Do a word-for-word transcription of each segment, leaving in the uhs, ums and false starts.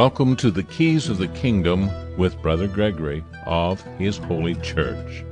Welcome to the Keys of the Kingdom with Brother Gregory of His Holy Church.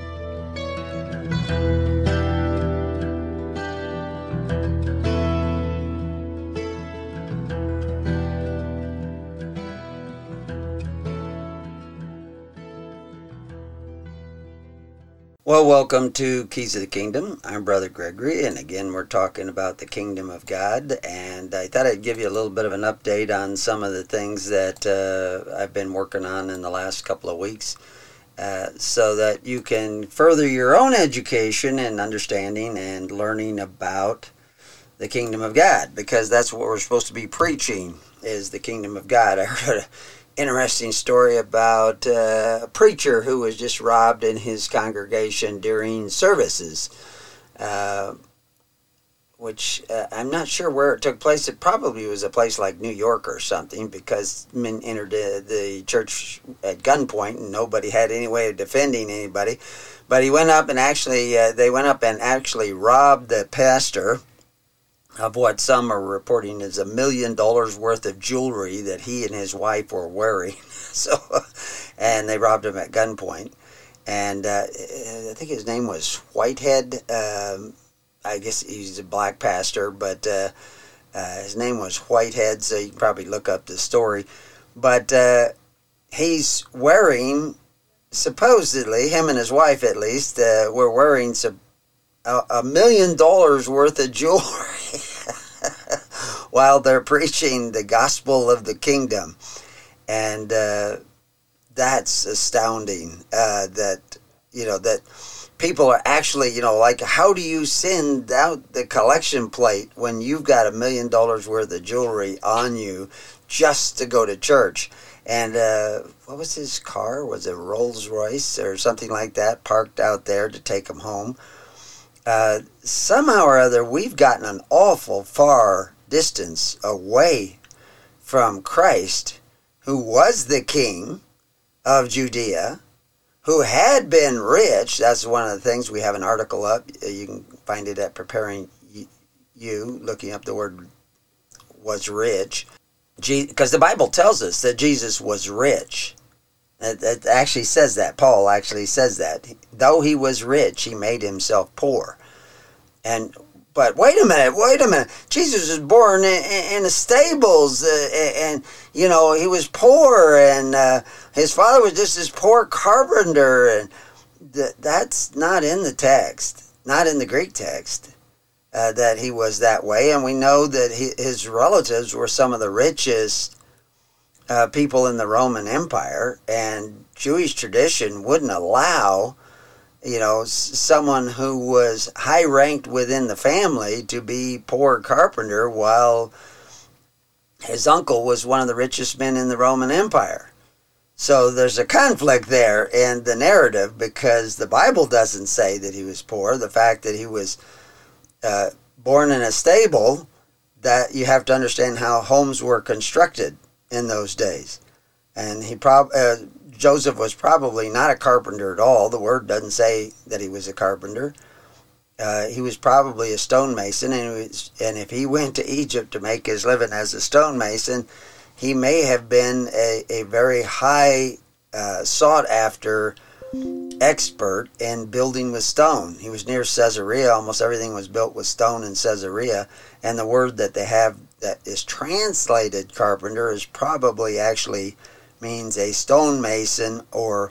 Well, welcome to Keys of the Kingdom. I'm Brother Gregory, and again, we're talking about the Kingdom of God, and I thought I'd give you a little bit of an update on some of the things that uh, I've been working on in the last couple of weeks, uh, so that you can further your own education and understanding and learning about the Kingdom of God, because that's what we're supposed to be preaching, is the Kingdom of God. I heard a interesting story about uh, a preacher who was just robbed in his congregation during services, uh, which uh, I'm not sure where it took place. It probably was a place like New York or something, because men entered the, the church at gunpoint and nobody had any way of defending anybody. But he went up and actually, uh, they went up and actually robbed the pastor of what some are reporting is a million dollars worth of jewelry that he and his wife were wearing. So, and they robbed him at gunpoint. And uh, I think his name was Whitehead. Um, I guess he's a black pastor, but uh, uh, his name was Whitehead, so you can probably look up the story. But uh, he's wearing, supposedly, him and his wife at least, uh, were wearing some a, a million dollars worth of jewelry while they're preaching the gospel of the kingdom. And uh, that's astounding, uh, that, you know, that people are actually, you know, like, how do you send out the collection plate when you've got a million dollars worth of jewelry on you just to go to church? And uh, what was his car? Was it Rolls Royce or something like that, parked out there to take him home? Uh, somehow or other, we've gotten an awful far distance away from Christ, who was the king of Judea, who had been rich. That's one of the things. We have an article up. You can find it at Preparing You, looking up the word was rich. Because the Bible tells us that Jesus was rich. It, it actually says that. Paul actually says that. Though he was rich, he made himself poor. And but wait a minute, wait a minute. Jesus was born in, in the stables, uh, and, you know, he was poor, and uh, his father was just this poor carpenter. And th- that's not in the text, not in the Greek text, uh, that he was that way. And we know that he, his relatives were some of the richest Uh, people in the Roman Empire, and Jewish tradition wouldn't allow, you know, s- someone who was high ranked within the family to be poor carpenter while his uncle was one of the richest men in the Roman Empire. So there's a conflict there in the narrative, because the Bible doesn't say that he was poor. The fact that he was uh, born in a stable, that you have to understand how homes were constructed in those days. And he prob- uh, Joseph was probably not a carpenter at all. The word doesn't say that he was a carpenter. Uh, he was probably a stonemason, and, he was, and if he went to Egypt to make his living as a stonemason, he may have been a, a very high uh, sought-after expert in building with stone. He was near Caesarea. Almost everything was built with stone in Caesarea, and the word that they have that is translated carpenter is probably actually means a stonemason, or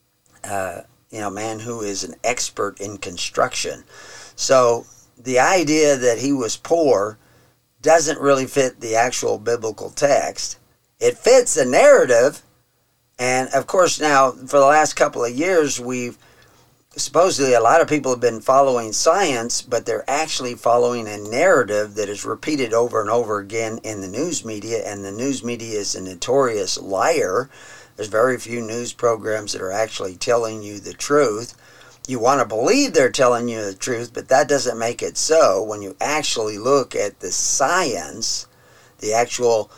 uh, you know, man who is an expert in construction. So the idea that he was poor doesn't really fit the actual biblical text. It fits the narrative, and of course now for the last couple of years we've supposedly a lot of people have been following science, but they're actually following a narrative that is repeated over and over again in the news media, and the news media is a notorious liar. There's very few news programs that are actually telling you the truth. You want to believe they're telling you the truth, but that doesn't make it so. When you actually look at the science, the actual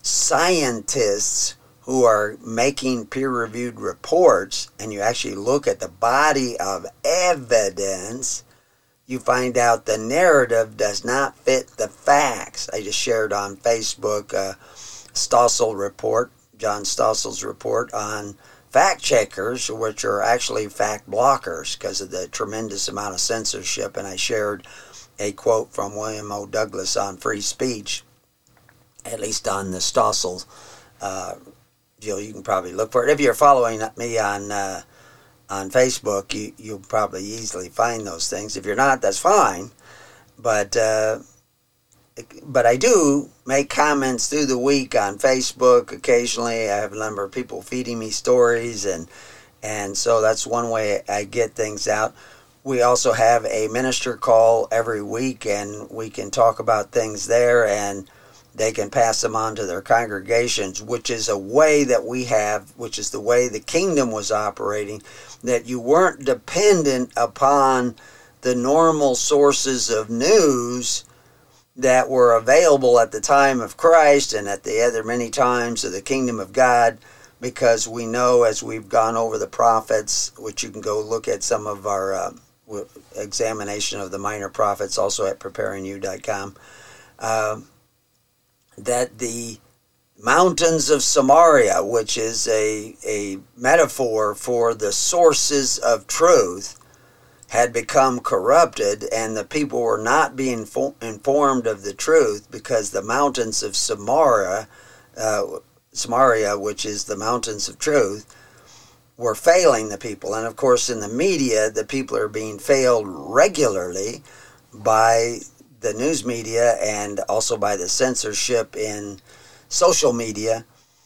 scientists who are making peer-reviewed reports, and you actually look at the body of evidence, you find out the narrative does not fit the facts. I just shared on Facebook uh, Stossel report, John Stossel's report on fact checkers, which are actually fact blockers because of the tremendous amount of censorship. And I shared a quote from William O. Douglas on free speech, at least on the Stossel. Uh, you know, you can probably look for it. If you're following me on uh, on Facebook, you, you'll probably easily find those things. If you're not, that's fine. But uh, but I do make comments through the week on Facebook occasionally. I have a number of people feeding me stories, and and so that's one way I get things out. We also have a minister call every week, and we can talk about things there, and they can pass them on to their congregations, which is a way that we have, which is the way the kingdom was operating, that you weren't dependent upon the normal sources of news that were available at the time of Christ and at the other many times of the kingdom of God, because we know, as we've gone over the prophets, which you can go look at some of our uh, examination of the minor prophets also at preparing you dot com, uh, that the mountains of Samaria, which is a, a metaphor for the sources of truth, had become corrupted, and the people were not being fo- informed of the truth because the mountains of Samaria, uh, Samaria, which is the mountains of truth, were failing the people. And of course, in the media, the people are being failed regularly by the news media and also by the censorship in social media,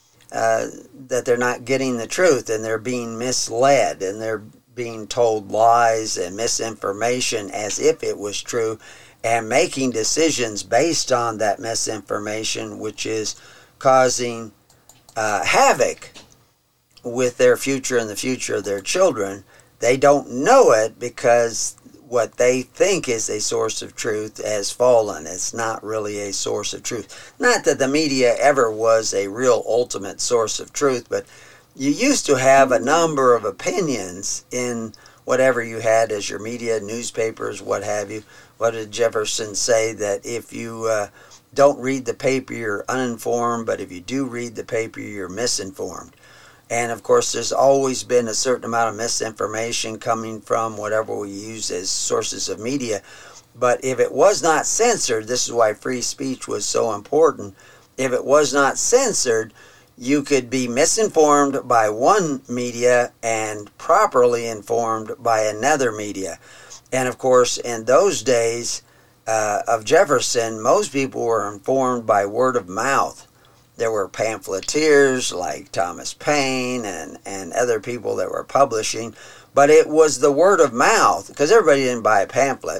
uh, that they're not getting the truth, and they're being misled, and they're being told lies and misinformation as if it was true, and making decisions based on that misinformation, which is causing uh, havoc with their future and the future of their children. They don't know it because what they think is a source of truth has fallen. It's not really a source of truth. Not that the media ever was a real ultimate source of truth, but you used to have a number of opinions in whatever you had as your media, newspapers, what have you. What did Jefferson say? That if you uh, don't read the paper, you're uninformed, but if you do read the paper, you're misinformed. And of course, there's always been a certain amount of misinformation coming from whatever we use as sources of media. But if it was not censored, this is why free speech was so important. If it was not censored, you could be misinformed by one media and properly informed by another media. And of course, in those days uh, of Jefferson, most people were informed by word of mouth. There were pamphleteers like Thomas Paine and, and other people that were publishing, but it was the word of mouth, because everybody didn't buy a pamphlet.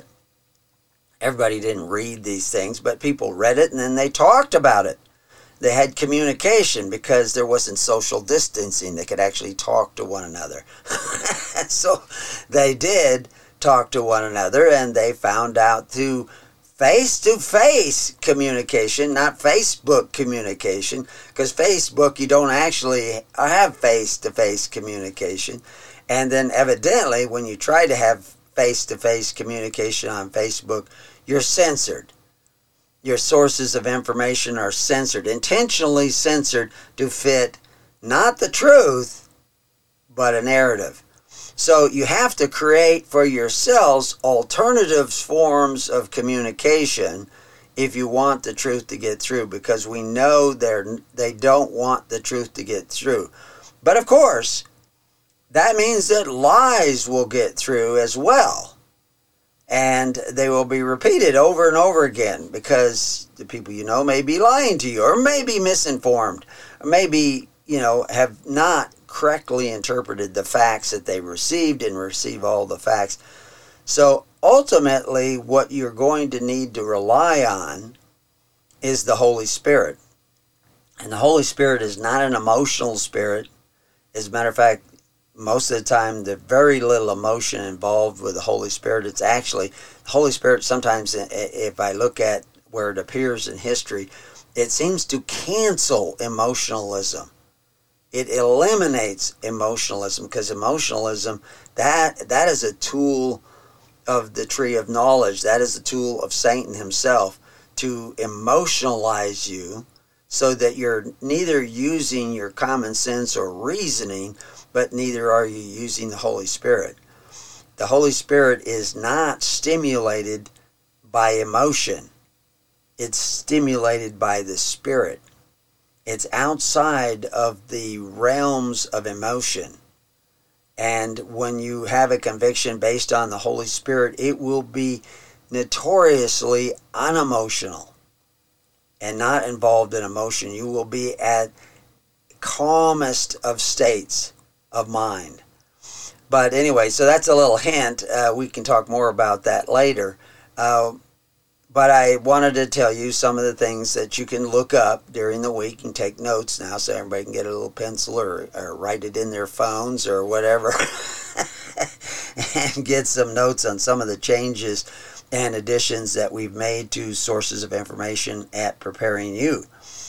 Everybody didn't read these things, but people read it and then they talked about it. They had communication because there wasn't social distancing. They could actually talk to one another. So they did talk to one another, and they found out through face-to-face communication, not Facebook communication, because Facebook, you don't actually have face-to-face communication. And then evidently, when you try to have face-to-face communication on Facebook, you're censored. Your sources of information are censored, intentionally censored to fit not the truth, but a narrative. So you have to create for yourselves alternative forms of communication if you want the truth to get through, because we know they're, they don't want the truth to get through. But of course, that means that lies will get through as well. And they will be repeated over and over again because the people you know may be lying to you, or may be misinformed, or maybe, you know, have not correctly interpreted the facts that they received and receive all the facts. So ultimately, what you're going to need to rely on is the Holy Spirit. And the Holy Spirit is not an emotional spirit. As a matter of fact, most of the time, there's very little emotion involved with the Holy Spirit. It's actually, the Holy Spirit sometimes, if I look at where it appears in history, it seems to cancel emotionalism. It eliminates emotionalism, because emotionalism, that that is a tool of the tree of knowledge. That is a tool of Satan himself to emotionalize you so that you're neither using your common sense or reasoning, but neither are you using the Holy Spirit. The Holy Spirit is not stimulated by emotion. It's stimulated by the Spirit. It's outside of the realms of emotion. And when you have a conviction based on the Holy Spirit, it will be notoriously unemotional and not involved in emotion. You will be at calmest of states of mind. But anyway, so that's a little hint. Uh, we can talk more about that later. Uh, but I wanted to tell you some of the things that you can look up during the week and take notes now so everybody can get a little pencil or, or write it in their phones or whatever and get some notes on some of the changes and additions that we've made to sources of information at Preparing You.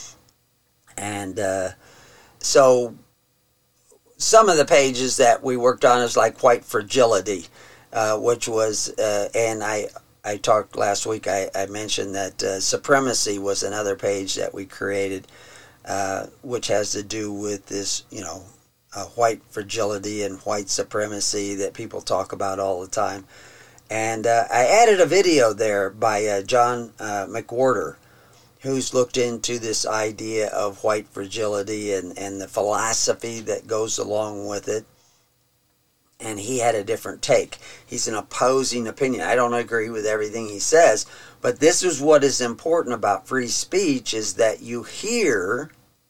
And uh, so some of the pages that we worked on is like white fragility, uh, which was, uh, and I I talked last week, I, I mentioned that uh, supremacy was another page that we created, uh, which has to do with this, you know, uh, white fragility and white supremacy that people talk about all the time. And uh, I added a video there by uh, John uh, McWhorter, who's looked into this idea of white fragility and, and the philosophy that goes along with it. And he had a different take. He's an opposing opinion. I don't agree with everything he says, but this is what is important about free speech, is that you hear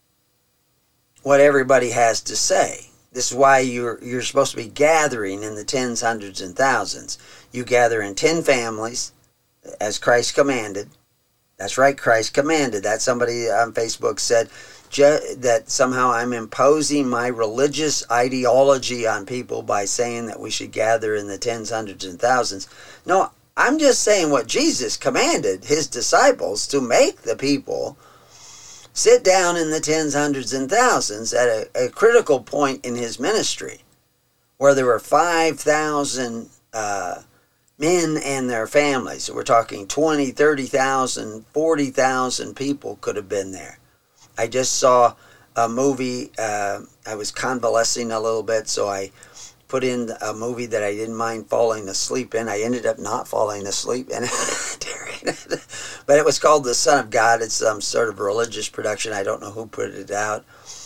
what everybody has to say. This is why you're you're supposed to be gathering in the tens, hundreds, and thousands. You gather in ten families, as Christ commanded. That's right, Christ commanded. That somebody on Facebook said that somehow I'm imposing my religious ideology on people by saying that we should gather in the tens, hundreds, and thousands. No, I'm just saying what Jesus commanded his disciples to make the people sit down in the tens, hundreds, and thousands at a, a critical point in his ministry, where there were five thousand uh, men and their families. So we're talking twenty, thirty thousand, forty thousand people could have been there. I just saw a movie. Uh, I was convalescing a little bit, so I put in a movie that I didn't mind falling asleep in. I ended up not falling asleep in it during it. But it was called The Son of God. It's some sort of religious production. I don't know who put it out.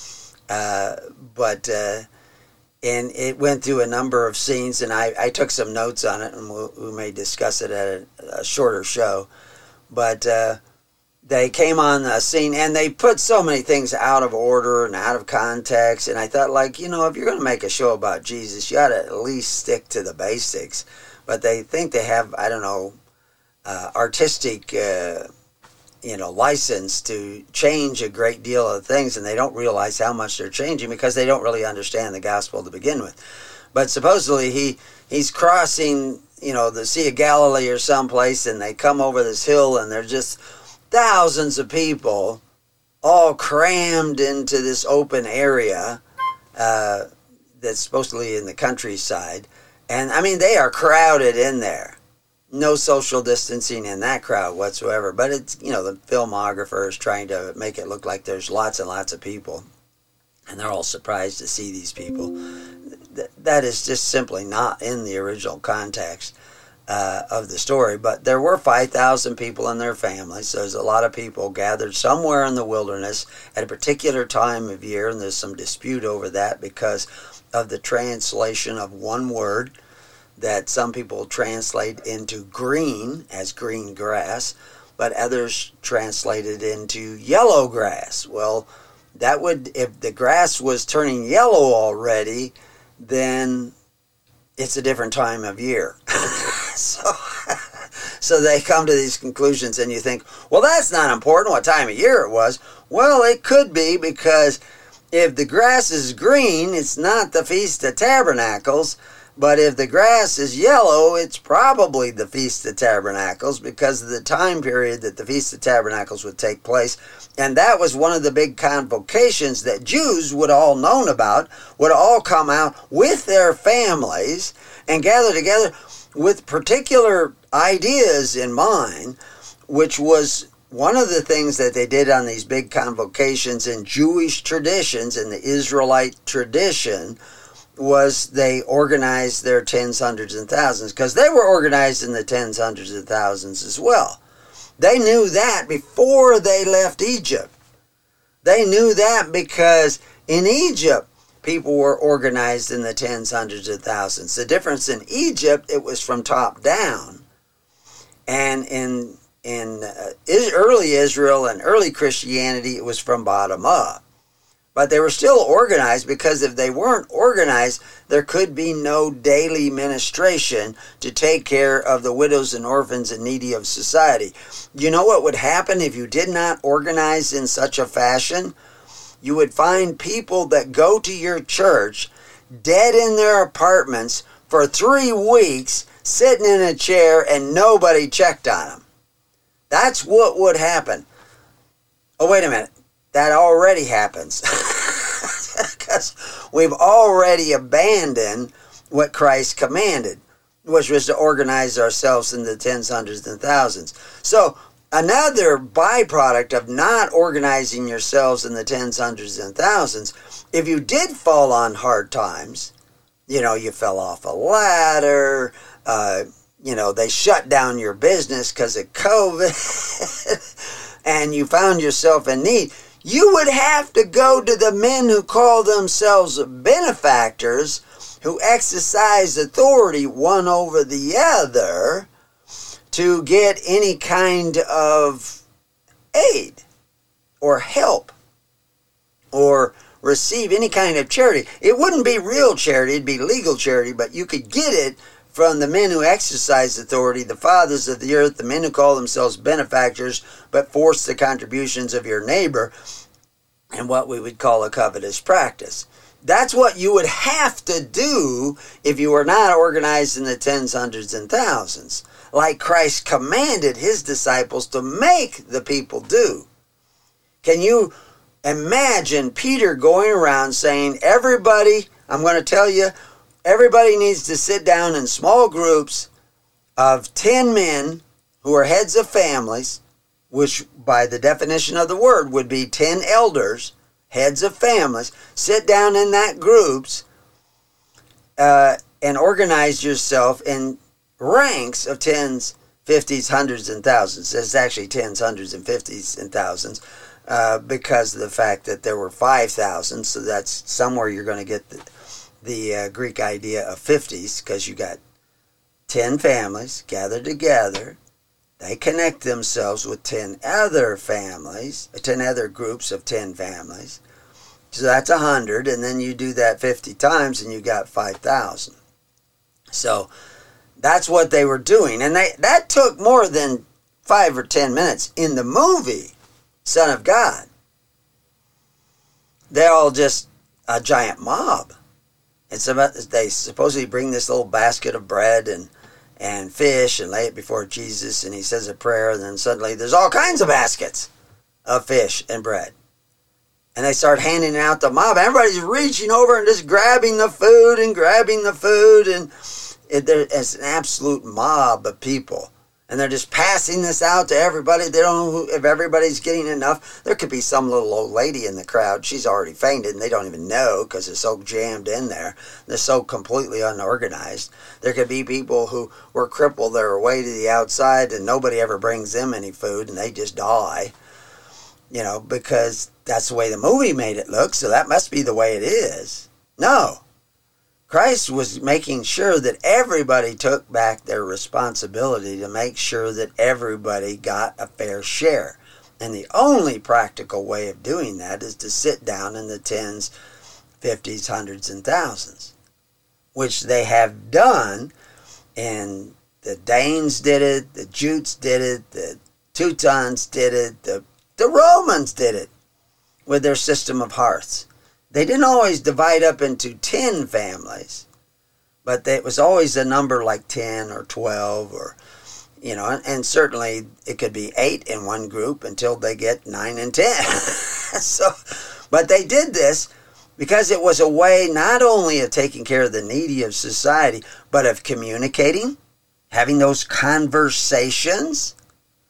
Uh, but, uh, and it went through a number of scenes, and I, I took some notes on it, and we'll, we may discuss it at a, a shorter show. But uh, they came on the scene, and they put so many things out of order and out of context. And I thought, like, you know, if you're going to make a show about Jesus, you ought to at least stick to the basics. But they think they have, I don't know, uh, artistic, uh, you know, license to change a great deal of things, and they don't realize how much they're changing because they don't really understand the gospel to begin with. But supposedly he he's crossing, you know, the Sea of Galilee or someplace, and they come over this hill, and they're just thousands of people all crammed into this open area uh, that's supposedly in the countryside. And, I mean, they are crowded in there. No social distancing in that crowd whatsoever. But it's, you know, the filmographer is trying to make it look like there's lots and lots of people. And they're all surprised to see these people. Th- that is just simply not in the original context Uh, of the story. But there were five thousand people and their families, so there's a lot of people gathered somewhere in the wilderness at a particular time of year, and there's some dispute over that because of the translation of one word that some people translate into green as green grass, but others translate it into yellow grass. Well, that would, if the grass was turning yellow already, then it's a different time of year. so, so they come to these conclusions, and you think, well, that's not important what time of year it was. Well, it could be, because if the grass is green, it's not the Feast of Tabernacles. But if the grass is yellow, it's probably the Feast of Tabernacles, because of the time period that the Feast of Tabernacles would take place. And that was one of the big convocations that Jews would all known about, would all come out with their families and gather together with particular ideas in mind, which was one of the things that they did on these big convocations in Jewish traditions, in the Israelite tradition, was they organized their tens, hundreds, and thousands, because they were organized in the tens, hundreds, and thousands as well. They knew that before they left Egypt. They knew that because in Egypt, people were organized in the tens, hundreds, and thousands. The difference in Egypt, it was from top down. And in in uh, early Israel and early Christianity, it was from bottom up. But they were still organized, because if they weren't organized, there could be no daily ministration to take care of the widows and orphans and needy of society. You know what would happen if you did not organize in such a fashion? You would find people that go to your church dead in their apartments for three weeks, sitting in a chair, and nobody checked on them. That's what would happen. Oh, wait a minute. That already happens. Because we've already abandoned what Christ commanded, which was to organize ourselves in the tens, hundreds, and thousands. So another byproduct of not organizing yourselves in the tens, hundreds, and thousands, if you did fall on hard times, you know, you fell off a ladder, uh, you know, they shut down your business because of COVID, and you found yourself in need, you would have to go to the men who call themselves benefactors, who exercise authority one over the other, to get any kind of aid or help or receive any kind of charity. It wouldn't be real charity, it'd be legal charity, but you could get it from the men who exercise authority, the fathers of the earth, the men who call themselves benefactors, but force the contributions of your neighbor, and what we would call a covetous practice. That's what you would have to do if you were not organized in the tens, hundreds, and thousands, like Christ commanded his disciples to make the people do. Can you imagine Peter going around saying, everybody, I'm going to tell you, everybody needs to sit down in small groups of ten men who are heads of families, which by the definition of the word would be ten elders, heads of families. Sit down in that groups uh, and organize yourself in ranks of tens, fifties, hundreds, and thousands. It's actually tens, hundreds, and fifties, and thousands uh, because of the fact that there were five thousand, so that's somewhere you're going to get the, the uh, Greek idea of fifties, because you got ten families gathered together. They connect themselves with ten other families, ten other groups of ten families. So that's one hundred, and then you do that fifty times, and you got five thousand. So that's what they were doing. And they that took more than five or ten minutes. In the movie, Son of God, they're all just a giant mob. It's about, they supposedly bring this little basket of bread and and fish and lay it before Jesus, and he says a prayer, and then suddenly there's all kinds of baskets of fish and bread. And they start handing it out to the mob. Everybody's reaching over and just grabbing the food and grabbing the food, and it, it's an absolute mob of people. And they're just passing this out to everybody. They don't know who, if everybody's getting enough. There could be some little old lady in the crowd. She's already fainted, and they don't even know because it's so jammed in there. They're so completely unorganized. There could be people who were crippled. They're away to the outside, and nobody ever brings them any food, and they just die. You know, because that's the way the movie made it look, so that must be the way it is. No. Christ was making sure that everybody took back their responsibility to make sure that everybody got a fair share. And the only practical way of doing that is to sit down in the tens, fifties, hundreds, and thousands, which they have done. And the Danes did it, the Jutes did it, the Teutons did it, the, the Romans did it with their system of hearths. They didn't always divide up into ten families, but it was always a number like ten or twelve, or, you know, and, and certainly it could be eight in one group until they get nine and ten. So, but they did this because it was a way not only of taking care of the needy of society, but of communicating, having those conversations,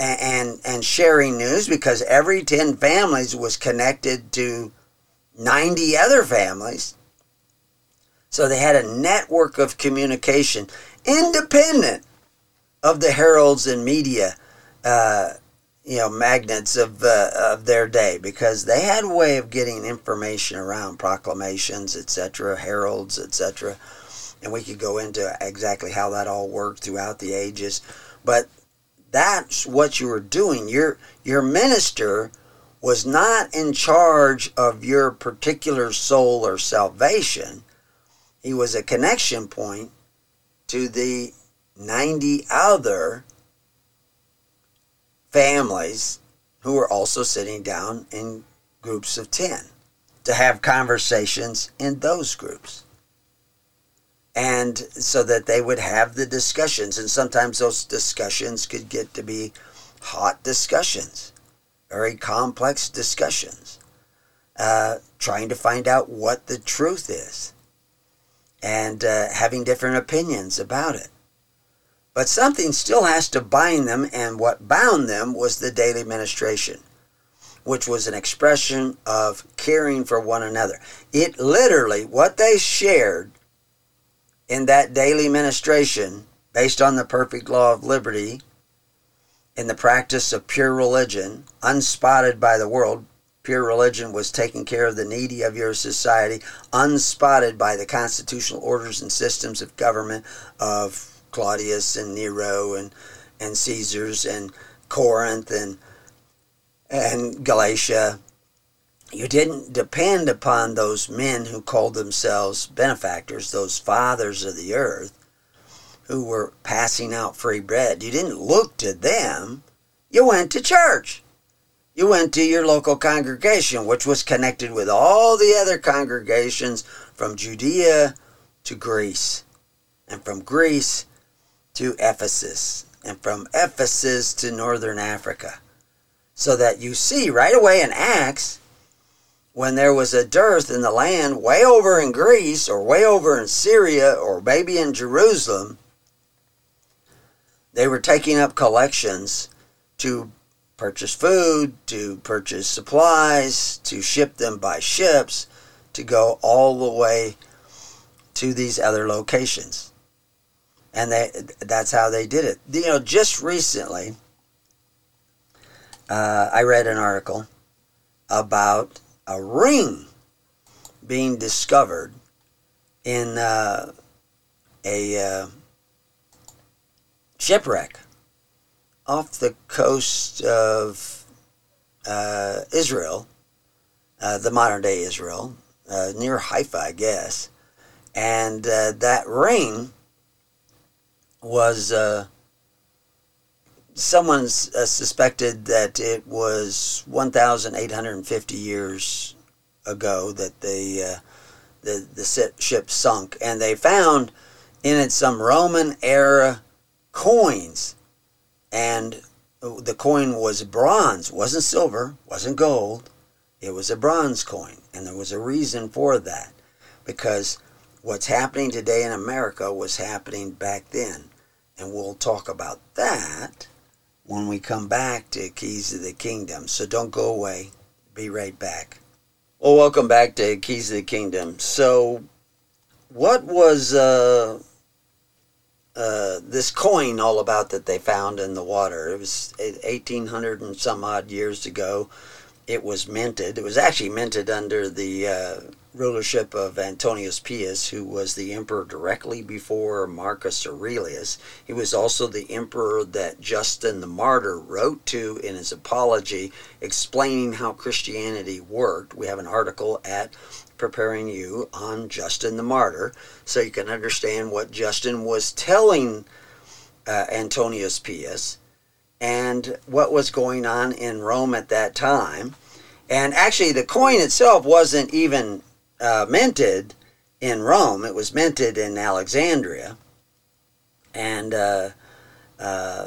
and and sharing news, because every ten families was connected to ninety other families. So they had a network of communication independent of the heralds and media, uh, you know, magnates of uh, of their day, because they had a way of getting information around, proclamations, et cetera, heralds, et cetera. And we could go into exactly how that all worked throughout the ages. But that's what you were doing. Your your minister was not in charge of your particular soul or salvation. He was a connection point to the ninety other families who were also sitting down in groups of ten to have conversations in those groups. And so that they would have the discussions. And sometimes those discussions could get to be hot discussions, very complex discussions, uh, trying to find out what the truth is, and uh, having different opinions about it. But something still has to bind them, and what bound them was the daily ministration, which was an expression of caring for one another. It literally, what they shared in that daily ministration, based on the perfect law of liberty, in the practice of pure religion, unspotted by the world. Pure religion was taking care of the needy of your society, unspotted by the constitutional orders and systems of government of Claudius and Nero and, and Caesars and Corinth and, and Galatia. You didn't depend upon those men who called themselves benefactors, those fathers of the earth, who were passing out free bread. You didn't look to them. You went to church. You went to your local congregation, which was connected with all the other congregations from Judea to Greece, and from Greece to Ephesus, and from Ephesus to northern Africa. So that you see right away in Acts, when there was a dearth in the land way over in Greece, or way over in Syria, or maybe in Jerusalem, they were taking up collections to purchase food, to purchase supplies, to ship them by ships, to go all the way to these other locations. And they that's how they did it. You know, just recently, uh, I read an article about a ring being discovered in uh, a uh, shipwreck off the coast of uh, Israel, uh, the modern day Israel, uh, near Haifa, I guess. And uh, that ring was, uh, someone uh, suspected that it was one thousand eight hundred fifty years ago that they, uh, the, the ship sunk. And they found in it some Roman era coins. And the coin was bronze, wasn't silver, wasn't gold. It was a bronze coin. And there was a reason for that. Because what's happening today in America was happening back then. And we'll talk about that when we come back to Keys of the Kingdom. So don't go away. Be right back. Well, welcome back to Keys of the Kingdom. So what was uh, uh, this coin all about that they found in the water? It was eighteen hundred and some odd years ago. It was minted. It was actually minted under the uh, rulership of Antonius Pius, who was the emperor directly before Marcus Aurelius. He was also the emperor that Justin the Martyr wrote to in his apology, explaining how Christianity worked. We have an article at Preparing You on Justin the Martyr, so you can understand what Justin was telling uh, Antonius Pius and what was going on in Rome at that time. And actually, the coin itself wasn't even uh, minted in Rome. It was minted in Alexandria. And uh, uh,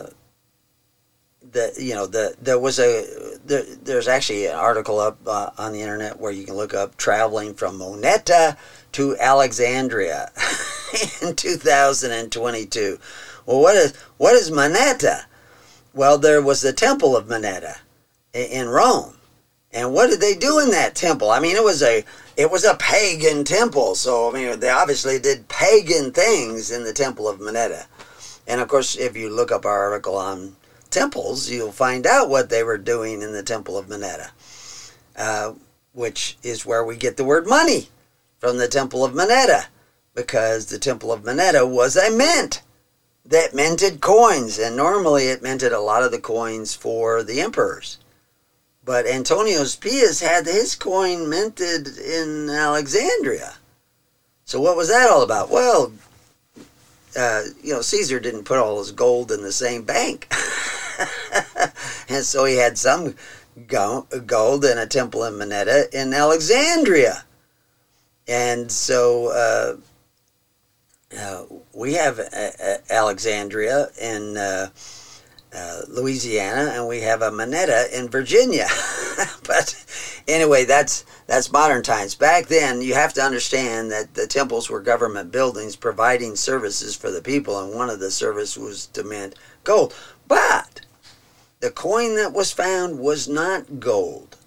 the you know the there was a there, there's actually an article up uh, on the internet where you can look up traveling from Moneta to Alexandria in two thousand twenty-two. Well, what is what is Moneta? Well, there was the Temple of Moneta in Rome. And what did they do in that temple? I mean, it was a it was a pagan temple. So, I mean, they obviously did pagan things in the Temple of Moneta. And, of course, if you look up our article on temples, you'll find out what they were doing in the Temple of Moneta, uh, which is where we get the word money from the Temple of Moneta, because the Temple of Moneta was a mint that minted coins, and normally it minted a lot of the coins for the emperors. But Antonius Pius had his coin minted in Alexandria. So what was that all about? Well, uh, you know, Caesar didn't put all his gold in the same bank. And so he had some gold in a temple in Moneta in Alexandria. And so uh, uh, we have uh, Alexandria in uh, uh, Louisiana, and we have a Moneta in Virginia. But anyway, that's that's modern times. Back then, you have to understand that the temples were government buildings providing services for the people, and one of the services was to mint gold. But the coin that was found was not gold.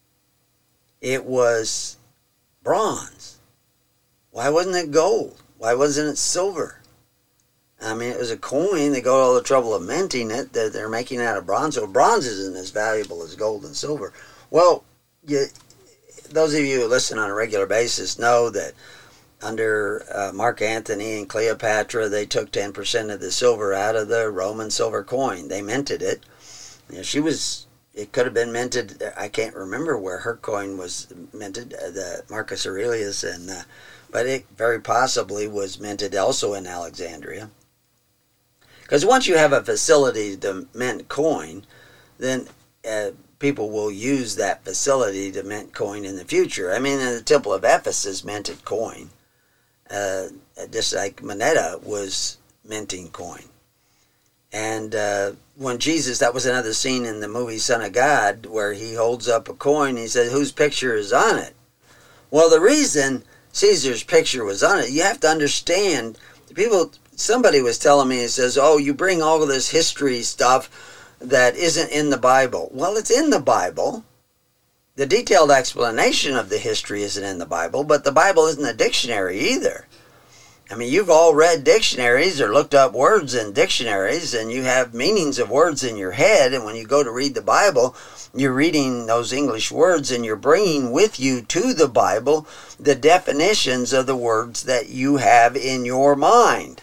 It was bronze. Why wasn't it gold? Why wasn't it silver? I mean, it was a coin. They go to all the trouble of minting it. They're, they're making it out of bronze. So bronze isn't as valuable as gold and silver. Well, you, those of you who listen on a regular basis know that under uh, Mark Antony and Cleopatra, they took ten percent of the silver out of the Roman silver coin. They minted it. You know, she was, it could have been minted, I can't remember where her coin was minted, uh, the Marcus Aurelius, and uh, but it very possibly was minted also in Alexandria. Because once you have a facility to mint coin, then uh, people will use that facility to mint coin in the future. I mean, in the Temple of Ephesus minted coin, uh, just like Moneta was minting coin. And uh, when Jesus, that was another scene in the movie Son of God, where he holds up a coin and he says, whose picture is on it? Well, the reason Caesar's picture was on it, you have to understand, people, somebody was telling me, he says, oh, you bring all of this history stuff that isn't in the Bible. Well, it's in the Bible. The detailed explanation of the history isn't in the Bible, but the Bible isn't a dictionary either. I mean, you've all read dictionaries or looked up words in dictionaries, and you have meanings of words in your head, and when you go to read the Bible, you're reading those English words, and you're bringing with you to the Bible the definitions of the words that you have in your mind.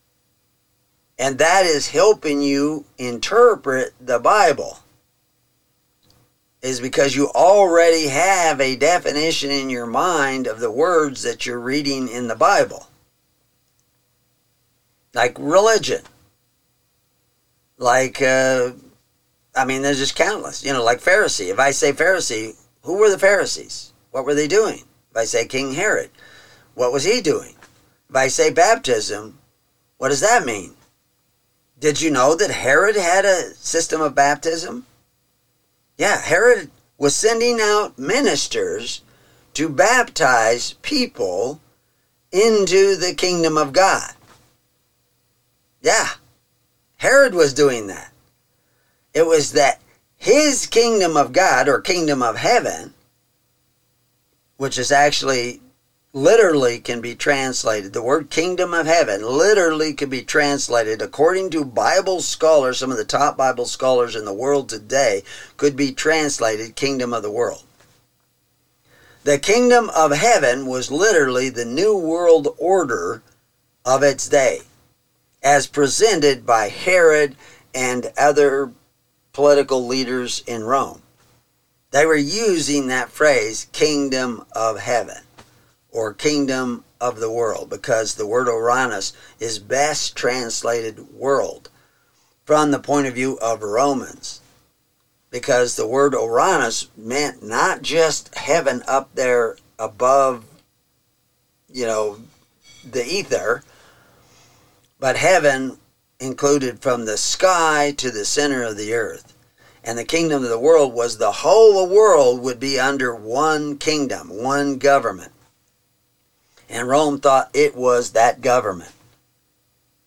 And that is helping you interpret the Bible, is because you already have a definition in your mind of the words that you're reading in the Bible. Like religion. Like, uh, I mean, there's just countless. You know, like Pharisee. If I say Pharisee, who were the Pharisees? What were they doing? If I say King Herod, what was he doing? If I say baptism, what does that mean? Did you know that Herod had a system of baptism? Yeah, Herod was sending out ministers to baptize people into the kingdom of God. Yeah, Herod was doing that. It was that his kingdom of God, or kingdom of heaven, which is actually literally can be translated, the word kingdom of heaven literally can be translated, according to Bible scholars, some of the top Bible scholars in the world today, could be translated kingdom of the world. The kingdom of heaven was literally the new world order of its day, as presented by Herod and other political leaders in Rome. They were using that phrase, kingdom of heaven, or kingdom of the world, because the word Uranus is best translated world from the point of view of Romans. Because the word Uranus meant not just heaven up there above, you know, the ether, but heaven included from the sky to the center of the earth. And the kingdom of the world was the whole world would be under one kingdom, one government. And Rome thought it was that government.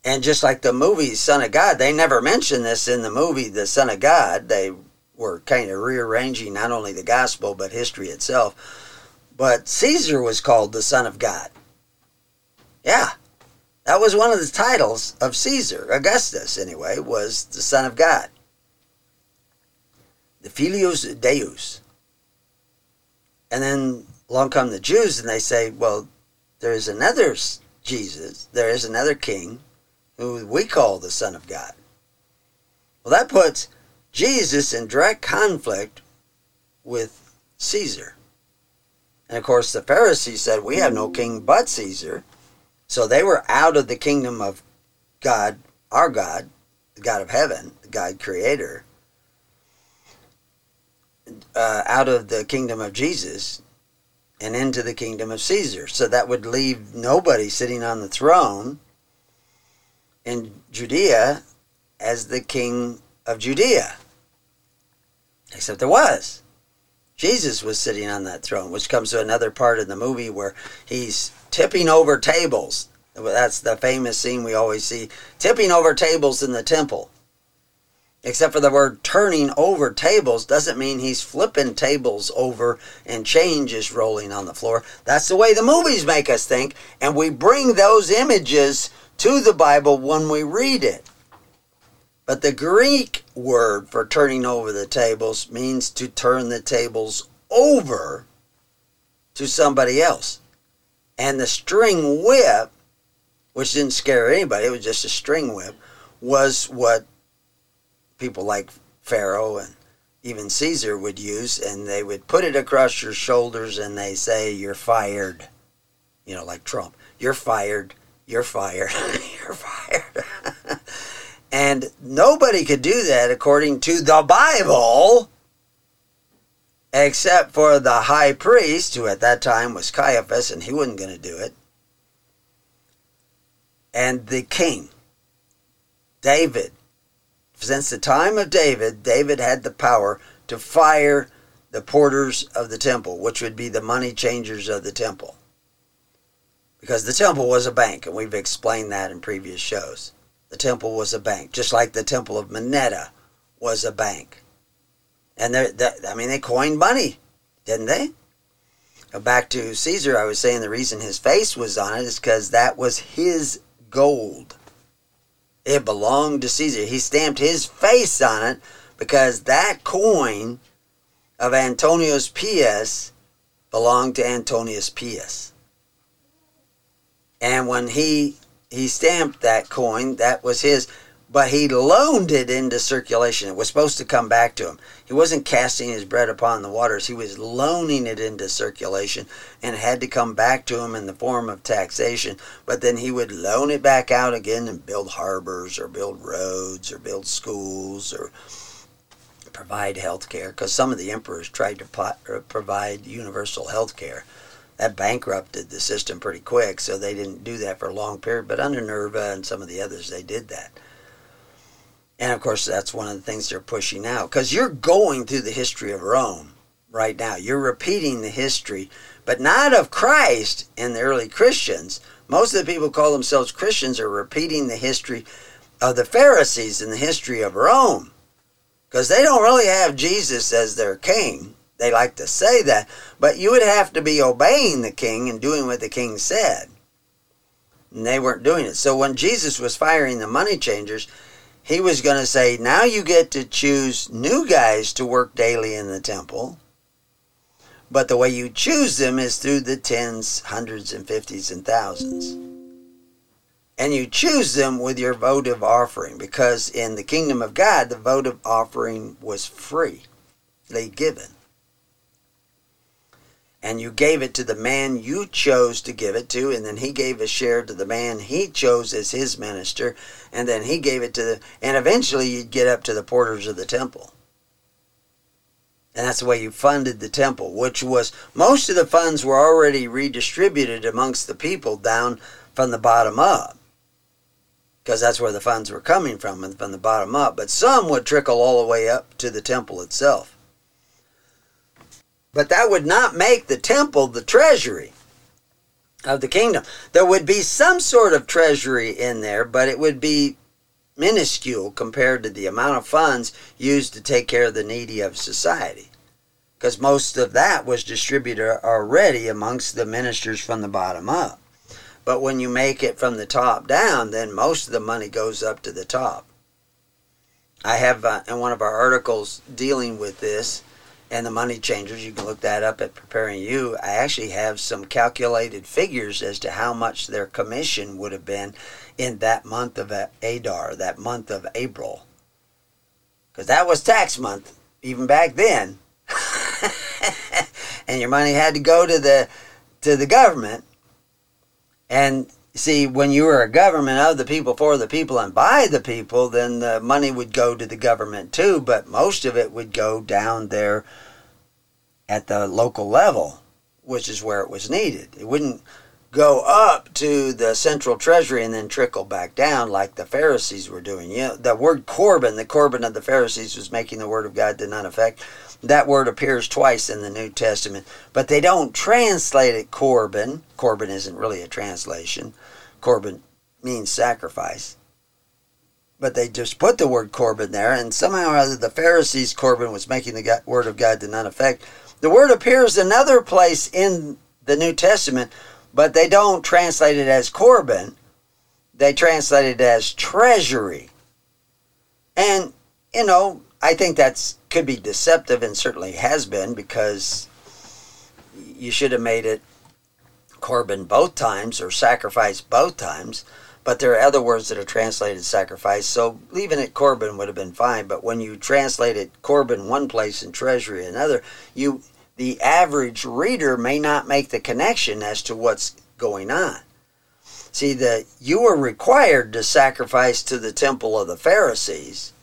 And just like the movie Son of God, they never mentioned this in the movie The Son of God. They were kind of rearranging not only the gospel, but history itself. But Caesar was called the Son of God. Yeah, that was one of the titles of Caesar. Augustus, anyway, was the Son of God. The Filius Deus. And then along come the Jews and they say, well, there is another Jesus, there is another king who we call the Son of God. Well, that puts Jesus in direct conflict with Caesar. And of course, the Pharisees said, we have no king but Caesar. So they were out of the kingdom of God, our God, the God of heaven, the God creator, uh, out of the kingdom of Jesus and into the kingdom of Caesar. So that would leave nobody sitting on the throne in Judea as the king of Judea. Except there was. Jesus was sitting on that throne, which comes to another part of the movie where he's tipping over tables. That's the famous scene we always see. Tipping over tables in the temple. Except for the word turning over tables doesn't mean he's flipping tables over and change is rolling on the floor. That's the way the movies make us think. And we bring those images to the Bible when we read it. But the Greek word for turning over the tables means to turn the tables over to somebody else. And the string whip, which didn't scare anybody, it was just a string whip, was what people like Pharaoh and even Caesar would use, and they would put it across your shoulders and they say, you're fired. You know, like Trump. You're fired. You're fired. You're fired. And nobody could do that according to the Bible, except for the high priest, who at that time was Caiaphas, and he wasn't going to do it. And the king, David. Since the time of David, David had the power to fire the porters of the temple, which would be the money changers of the temple. Because the temple was a bank, and we've explained that in previous shows. The temple was a bank, just like the temple of Minetta was a bank. And they, I mean, they coined money, didn't they? Back to Caesar, I was saying the reason his face was on it is because that was his gold. It belonged to Caesar. He stamped his face on it because that coin of Antonius Pius belonged to Antonius Pius. And when he he stamped that coin, that was his, but he loaned it into circulation. It was supposed to come back to him. He wasn't casting his bread upon the waters. He was loaning it into circulation, and it had to come back to him in the form of taxation. But then he would loan it back out again and build harbors or build roads or build schools or provide health care, because some of the emperors tried to provide universal health care. That bankrupted the system pretty quick, so they didn't do that for a long period. But under Nerva and some of the others, they did that. And of course, that's one of the things they're pushing now. Because you're going through the history of Rome right now. You're repeating the history, but not of Christ and the early Christians. Most of the people who call themselves Christians are repeating the history of the Pharisees and the history of Rome. Because they don't really have Jesus as their king. They like to say that. But you would have to be obeying the king and doing what the king said. And they weren't doing it. So when Jesus was firing the money changers, he was going to say, now you get to choose new guys to work daily in the temple. But the way you choose them is through the tens, hundreds, and fifties, and thousands. And you choose them with your votive offering. Because in the kingdom of God, the votive offering was free. They given. And you gave it to the man you chose to give it to, and then he gave a share to the man he chose as his minister, and then he gave it to the, and eventually you'd get up to the porters of the temple. And that's the way you funded the temple, which was, most of the funds were already redistributed amongst the people down from the bottom up. Because that's where the funds were coming from, from the bottom up. But some would trickle all the way up to the temple itself. But that would not make the temple the treasury. of the kingdom. There would be some sort of treasury in there, but it would be minuscule compared to the amount of funds used to take care of the needy of society. Because most of that was distributed already amongst the ministers from the bottom up. But when you make it from the top down, then most of the money goes up to the top. I have uh, in one of our articles dealing with this and the money changers, you can look that up at Preparing You. I actually have some calculated figures as to how much their commission would have been in that month of Adar, that month of April. Because that was tax month, even back then. And your money had to go to the to the government. And see, when you were a government of the people, for the people, and by the people, then the money would go to the government too, but most of it would go down there at the local level, which is where it was needed. It wouldn't go up to the central treasury and then trickle back down like the Pharisees were doing. You know, the word Corban, the Corban of the Pharisees was making the word of God to none effect. That word appears twice in the New Testament, but they don't translate it Corban. Corban isn't really a translation. Corban means sacrifice. But they just put the word Corban there, and somehow or other the Pharisees' Corban was making the word of God to none effect. The word appears another place in the New Testament, but they don't translate it as Corban. They translate it as treasury. And, you know, I think that's could be deceptive, and certainly has been, because you should have made it Corban both times or sacrifice both times. But there are other words that are translated sacrifice, so leaving it Corban would have been fine. But when you translate it Corban one place and treasury another, you the average reader may not make the connection as to what's going on. See, the you were required to sacrifice to the temple of the Pharisees,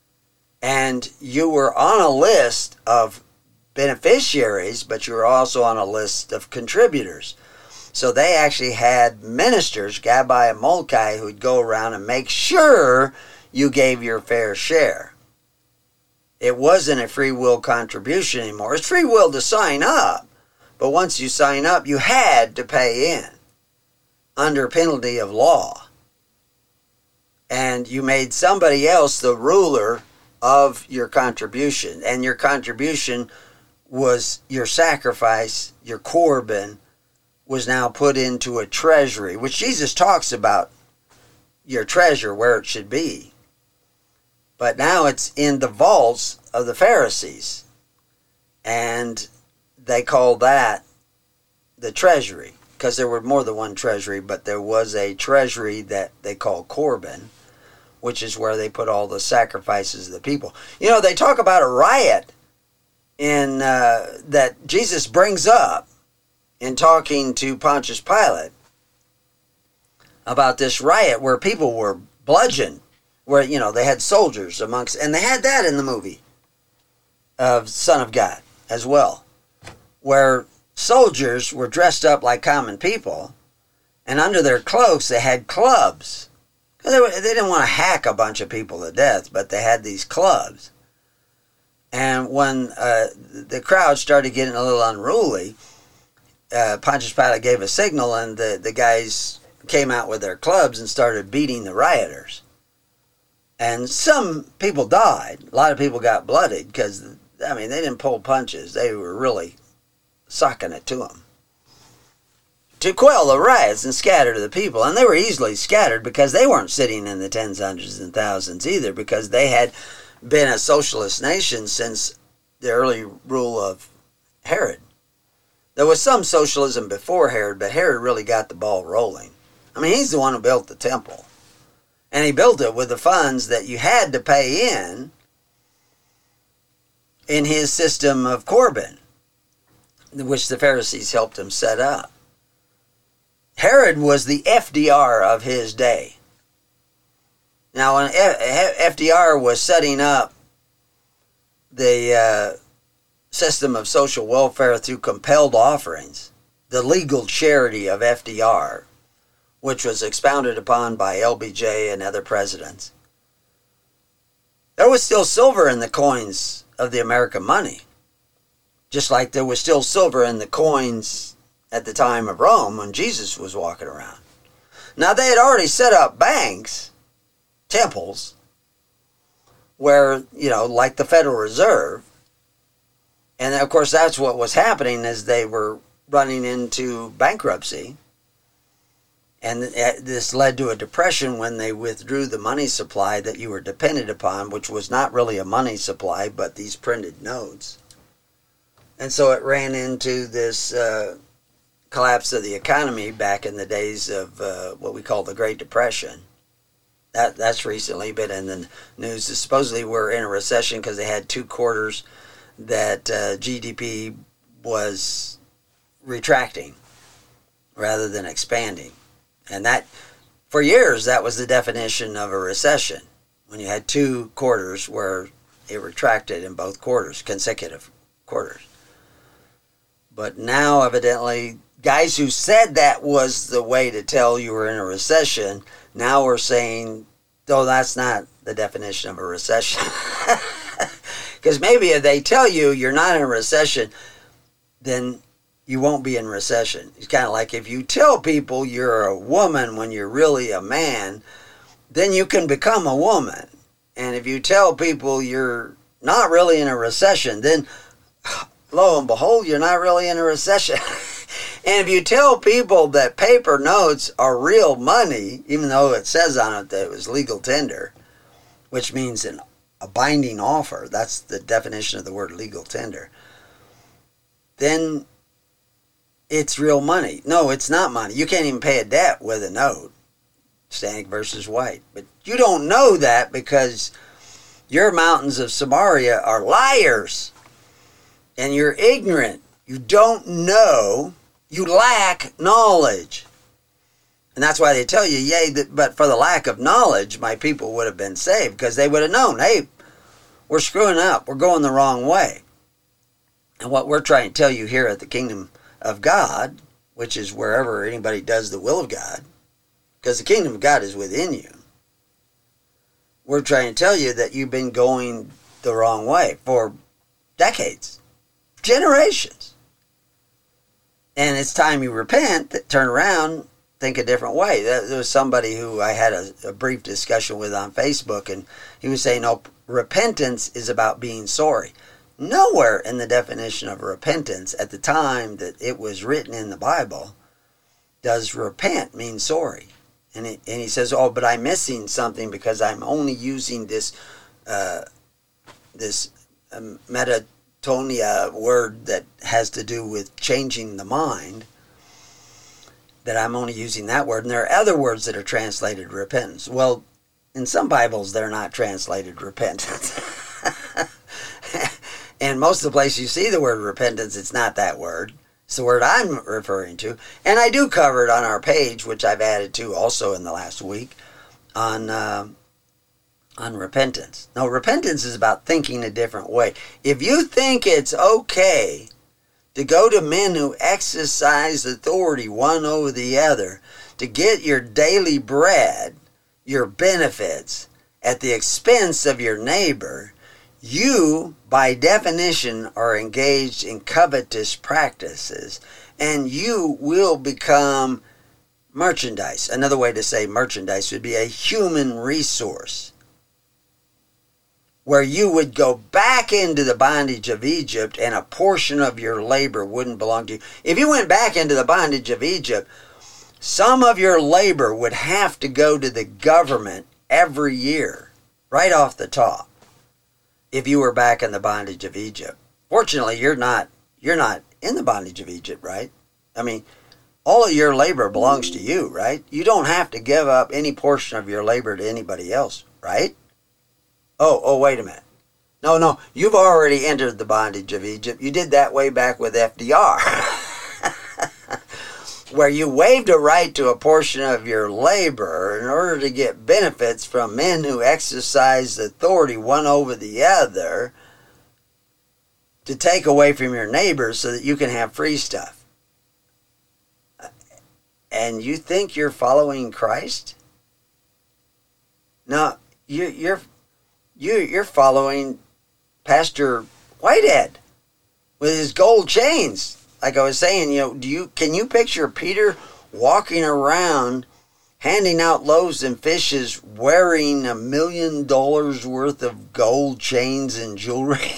and you were on a list of beneficiaries, but you were also on a list of contributors. So they actually had ministers, Gabbai and Mulkai, who would go around and make sure you gave your fair share. It wasn't a free will contribution anymore. It's free will to sign up, but once you sign up, you had to pay in under penalty of law. And you made somebody else the ruler of your contribution, and your contribution was your sacrifice, your Corban, was now put into a treasury, which Jesus talks about your treasure, where it should be. But now it's in the vaults of the Pharisees, and they call that the treasury, because there were more than one treasury, but there was a treasury that they call Corban, which is where they put all the sacrifices of the people. You know, they talk about a riot in uh, that Jesus brings up in talking to Pontius Pilate about this riot where people were bludgeoned, where, you know, they had soldiers amongst, and they had that in the movie of Son of God as well, where soldiers were dressed up like common people, and under their cloaks they had clubs. They, were, they didn't want to hack a bunch of people to death, but they had these clubs. And when uh, the crowd started getting a little unruly, uh, Pontius Pilate gave a signal, and the, the guys came out with their clubs and started beating the rioters. And some people died. A lot of people got blooded because, I mean, they didn't pull punches. They were really sucking it to them to quell the riots and scatter the people. And they were easily scattered because they weren't sitting in the tens, hundreds, and thousands either, because they had been a socialist nation since the early rule of Herod. There was some socialism before Herod, but Herod really got the ball rolling. I mean, he's the one who built the temple. And he built it with the funds that you had to pay in in his system of Corban, which the Pharisees helped him set up. Herod was the F D R of his day. Now, when F D R was setting up the uh, system of social welfare through compelled offerings, the legal charity of F D R, which was expounded upon by L B J and other presidents, there was still silver in the coins of the American money, just like there was still silver in the coins at the time of Rome when Jesus was walking around. Now, they had already set up banks, temples, where, you know, like the Federal Reserve. And, of course, that's what was happening as they were running into bankruptcy. And this led to a depression when they withdrew the money supply that you were dependent upon, which was not really a money supply, but these printed notes. And so it ran into this uh, collapse of the economy back in the days of uh, what we call the Great Depression. That That's recently been in the news. Supposedly we're in a recession because they had two quarters that uh, G D P was retracting rather than expanding. And that, for years, that was the definition of a recession, when you had two quarters where it retracted in both quarters, consecutive quarters. But now, evidently, guys who said that was the way to tell you were in a recession, now we're saying, oh, that's not the definition of a recession. Because maybe if they tell you you're not in a recession, then you won't be in recession. It's kind of like if you tell people you're a woman when you're really a man, then you can become a woman. And if you tell people you're not really in a recession, then lo and behold, you're not really in a recession. And if you tell people that paper notes are real money, even though it says on it that it was legal tender, which means an, a binding offer, that's the definition of the word legal tender, then it's real money. No, it's not money. You can't even pay a debt with a note. Stanek versus White. But you don't know that because your mountains of Samaria are liars. And you're ignorant. You don't know. You lack knowledge. And that's why they tell you, yea, but for the lack of knowledge, my people would have been saved. Because they would have known, hey, we're screwing up. We're going the wrong way. And what we're trying to tell you here at the Kingdom of God, which is wherever anybody does the will of God, because the kingdom of God is within you. We're trying to tell you that you've been going the wrong way for decades, generations. And it's time you repent, turn around, think a different way. There was somebody who I had a, a brief discussion with on Facebook, and he was saying, oh, repentance is about being sorry. Nowhere in the definition of repentance at the time that it was written in the Bible does repent mean sorry. And, it, and he says, oh, but I'm missing something because I'm only using this uh, this um, metanoia word that has to do with changing the mind, that I'm only using that word. And there are other words that are translated repentance. Well, in some Bibles, they're not translated repentance. And most of the places you see the word repentance, it's not that word. It's the word I'm referring to. And I do cover it on our page, which I've added to also in the last week, on uh, on repentance. No, repentance is about thinking a different way. If you think it's okay to go to men who exercise authority one over the other to get your daily bread, your benefits, at the expense of your neighbor, you, by definition, are engaged in covetous practices, and you will become merchandise. Another way to say merchandise would be a human resource, where you would go back into the bondage of Egypt and a portion of your labor wouldn't belong to you. If you went back into the bondage of Egypt, some of your labor would have to go to the government every year, right off the top, if you were back in the bondage of Egypt. Fortunately, you're not you're not in the bondage of Egypt, right? I mean, all of your labor belongs to you, right? You don't have to give up any portion of your labor to anybody else, right? Oh, oh, wait a minute. No, no, you've already entered the bondage of Egypt. You did that way back with F D R. Where you waived a right to a portion of your labor in order to get benefits from men who exercise authority one over the other to take away from your neighbors so that you can have free stuff. And you think you're following Christ? No, you, you're you, you're following Pastor Whitehead with his gold chains like I was saying, you know, do you can you picture Peter walking around handing out loaves and fishes wearing a million dollars worth of gold chains and jewelry?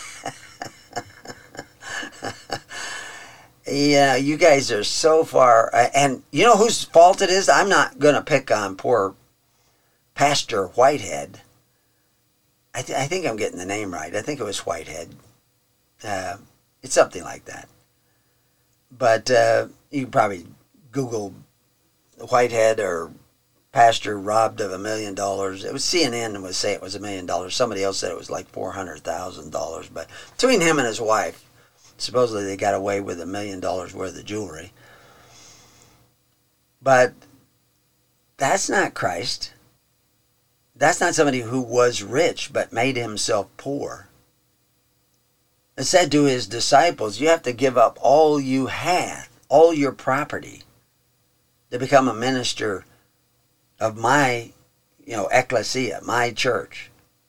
Yeah, you guys are so far. And you know whose fault it is? I'm not going to pick on poor Pastor Whitehead. I, th- I think I'm getting the name right. I think it was Whitehead. Uh, it's something like that. But uh, you can probably Google Whitehead or pastor robbed of a million dollars. It was C N N would say it was a million dollars. Somebody else said it was like four hundred thousand dollars. But between him and his wife, supposedly they got away with a million dollars worth of jewelry. But that's not Christ. That's not somebody who was rich but made himself poor. It said to his disciples, you have to give up all you have, all your property, to become a minister of my, you know, ecclesia, my church.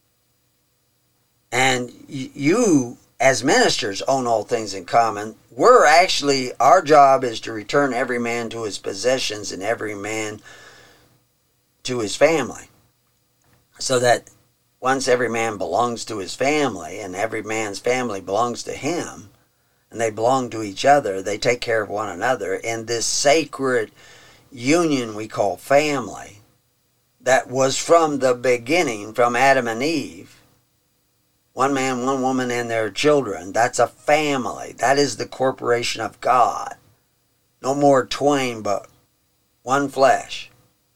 And you, as ministers, own all things in common. We're actually, our job is to return every man to his possessions and every man to his family. So that once every man belongs to his family and every man's family belongs to him, and they belong to each other, they take care of one another in this sacred union we call family that was from the beginning, from Adam and Eve. One man, one woman, and their children. That's a family. That is the corporation of God. No more twain, but one flesh.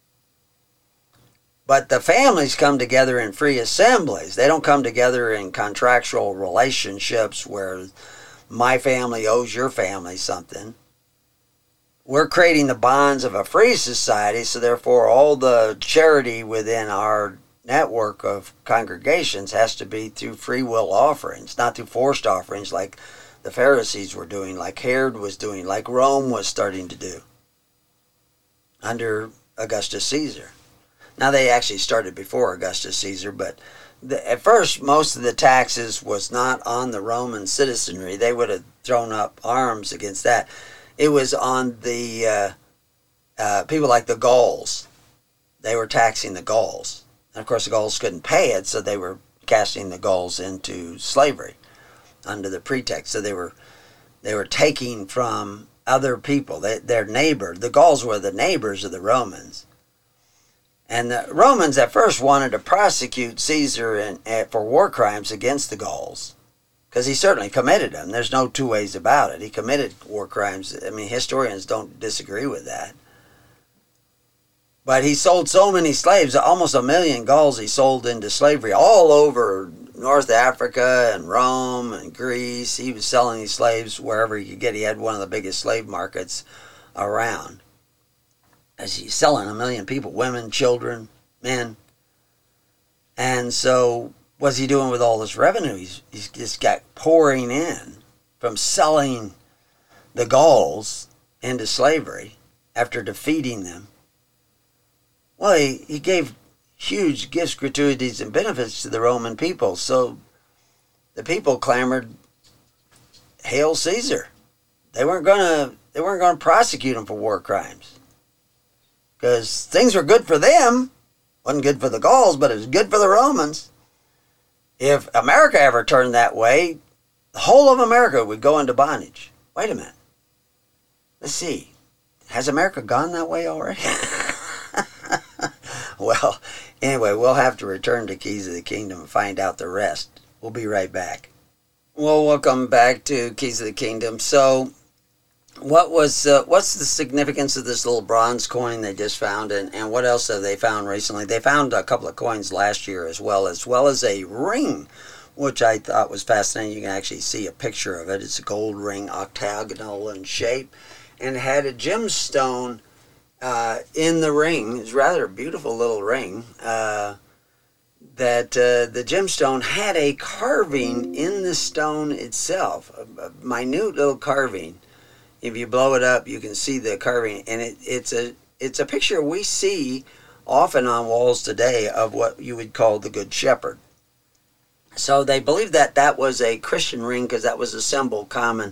But the families come together in free assemblies. They don't come together in contractual relationships where my family owes your family something. We're creating the bonds of a free society, so therefore all the charity within our network of congregations has to be through free will offerings, not through forced offerings like the Pharisees were doing, like Herod was doing, like Rome was starting to do under Augustus Caesar. Now, they actually started before Augustus Caesar, but the, at first, most of the taxes was not on the Roman citizenry. They would have thrown up arms against that. It was on the uh, uh, people like the Gauls. They were taxing the Gauls. And, of course, the Gauls couldn't pay it, so they were casting the Gauls into slavery under the pretext. So they were they were taking from other people, they, their neighbor. The Gauls were the neighbors of the Romans. And the Romans at first wanted to prosecute Caesar in, uh, for war crimes against the Gauls, because he certainly committed them. There's no two ways about it. He committed war crimes. I mean, historians don't disagree with that. But he sold so many slaves, almost a million Gauls he sold into slavery all over North Africa and Rome and Greece. He was selling these slaves wherever he could get. He had one of the biggest slave markets around. As he's selling a million people, women, children, men. And so what's he doing with all this revenue he's, he's just got pouring in from selling the Gauls into slavery after defeating them? Well, he, he gave huge gifts, gratuities, and benefits to the Roman people. So the people clamored, "Hail Caesar!" They weren't gonna they weren't gonna prosecute him for war crimes, because things were good for them. Wasn't good for the Gauls, but it was good for the Romans. If America ever turned that way, the whole of America would go into bondage. Wait a minute. Let's see. Has America gone that way already? Well, anyway, we'll have to return to Keys of the Kingdom and find out the rest. We'll be right back. Well, welcome back to Keys of the Kingdom. So, What was uh, what's the significance of this little bronze coin they just found, and, and what else have they found recently? They found a couple of coins last year as well, as well as a ring, which I thought was fascinating. You can actually see a picture of it. It's a gold ring, octagonal in shape, and it had a gemstone uh, in the ring. It's rather a beautiful little ring. Uh, that uh, the gemstone had a carving in the stone itself, a, a minute little carving. If you blow it up, you can see the carving, and it, it's a it's a picture we see often on walls today of what you would call the Good Shepherd. So they believe that that was a Christian ring because that was a symbol common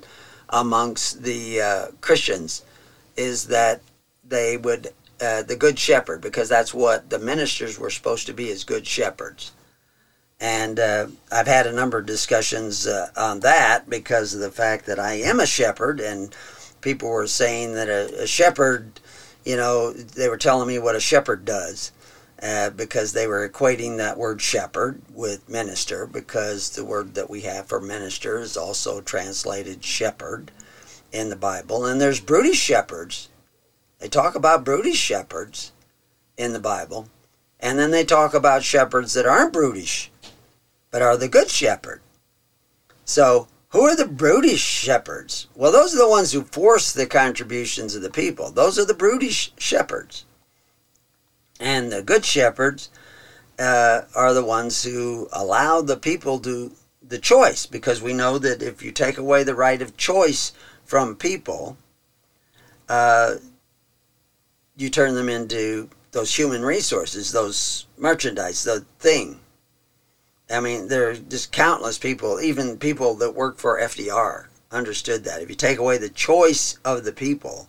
amongst the uh, Christians is that they would, uh, the good shepherd, because that's what the ministers were supposed to be, as good shepherds. And uh, I've had a number of discussions uh, on that because of the fact that I am a shepherd, and people were saying that a, a shepherd, you know, they were telling me what a shepherd does. Uh, because they were equating that word shepherd with minister, because the word that we have for minister is also translated shepherd in the Bible. And there's brutish shepherds. They talk about brutish shepherds in the Bible. And then they talk about shepherds that aren't brutish, but are the good shepherd. So who are the brutish shepherds? Well, those are the ones who force the contributions of the people. Those are the brutish shepherds. And the good shepherds uh, are the ones who allow the people to the choice, because we know that if you take away the right of choice from people, uh, you turn them into those human resources, those merchandise, the thing. I mean, there are just countless people, even people that work for F D R, understood that. If you take away the choice of the people,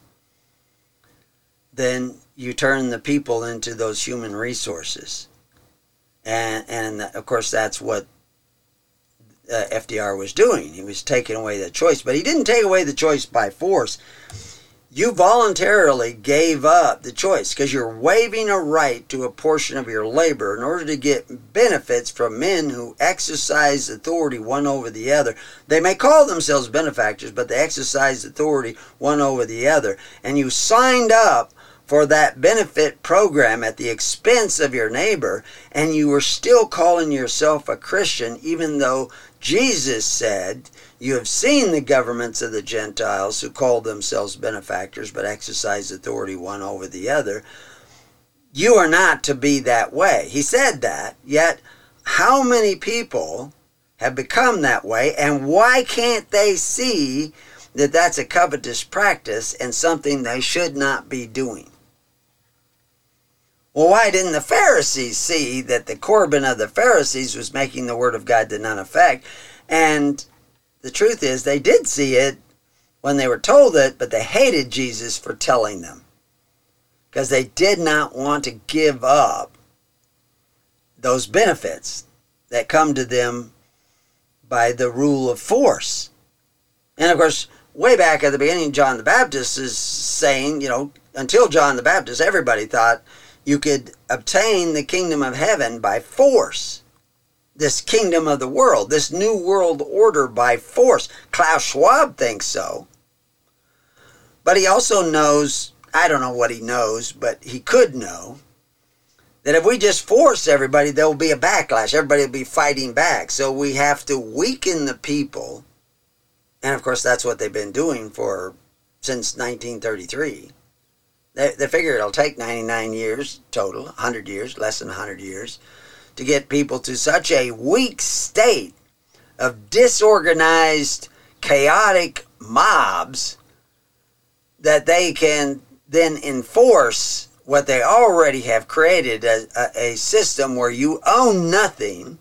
then you turn the people into those human resources. And, and of course, that's what uh, F D R was doing. He was taking away the choice. But he didn't take away the choice by force. You voluntarily gave up the choice because you're waiving a right to a portion of your labor in order to get benefits from men who exercise authority one over the other. They may call themselves benefactors, but they exercise authority one over the other. And you signed up for that benefit program at the expense of your neighbor, and you were still calling yourself a Christian, even though Jesus said, you have seen the governments of the Gentiles who call themselves benefactors but exercise authority one over the other. You are not to be that way. He said that, yet how many people have become that way, and why can't they see that that's a covetous practice and something they should not be doing? Well, why didn't the Pharisees see that the Corban of the Pharisees was making the word of God to none effect? And the truth is, they did see it when they were told it, but they hated Jesus for telling them, because they did not want to give up those benefits that come to them by the rule of force. And of course, way back at the beginning, John the Baptist is saying, you know, until John the Baptist, everybody thought you could obtain the kingdom of heaven by force. This kingdom of the world, this new world order by force. Klaus Schwab thinks so. But he also knows, I don't know what he knows, but he could know, that if we just force everybody, there will be a backlash. Everybody will be fighting back. So we have to weaken the people. And of course, that's what they've been doing for since nineteen thirty-three. They, they figure it'll take ninety-nine years total, one hundred years, less than one hundred years, to get people to such a weak state of disorganized, chaotic mobs that they can then enforce what they already have created, a, a, a system where you own nothing,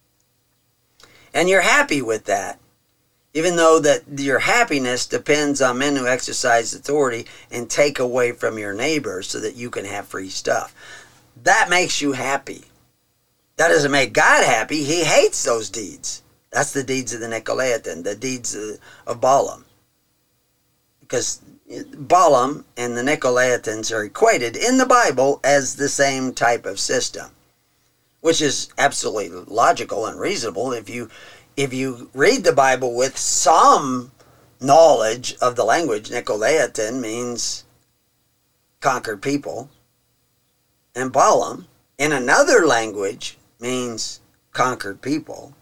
and you're happy with that. Even though that your happiness depends on men who exercise authority and take away from your neighbor so that you can have free stuff. That makes you happy. That doesn't make God happy. He hates those deeds. That's the deeds of the Nicolaitan, the deeds of, of Balaam. Because Balaam and the Nicolaitans are equated in the Bible as the same type of system, which is absolutely logical and reasonable. If you If you read the Bible with some knowledge of the language, Nicolaitan means conquered people, and Balaam, in another language, means conquered people.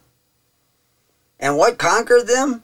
And what conquered them?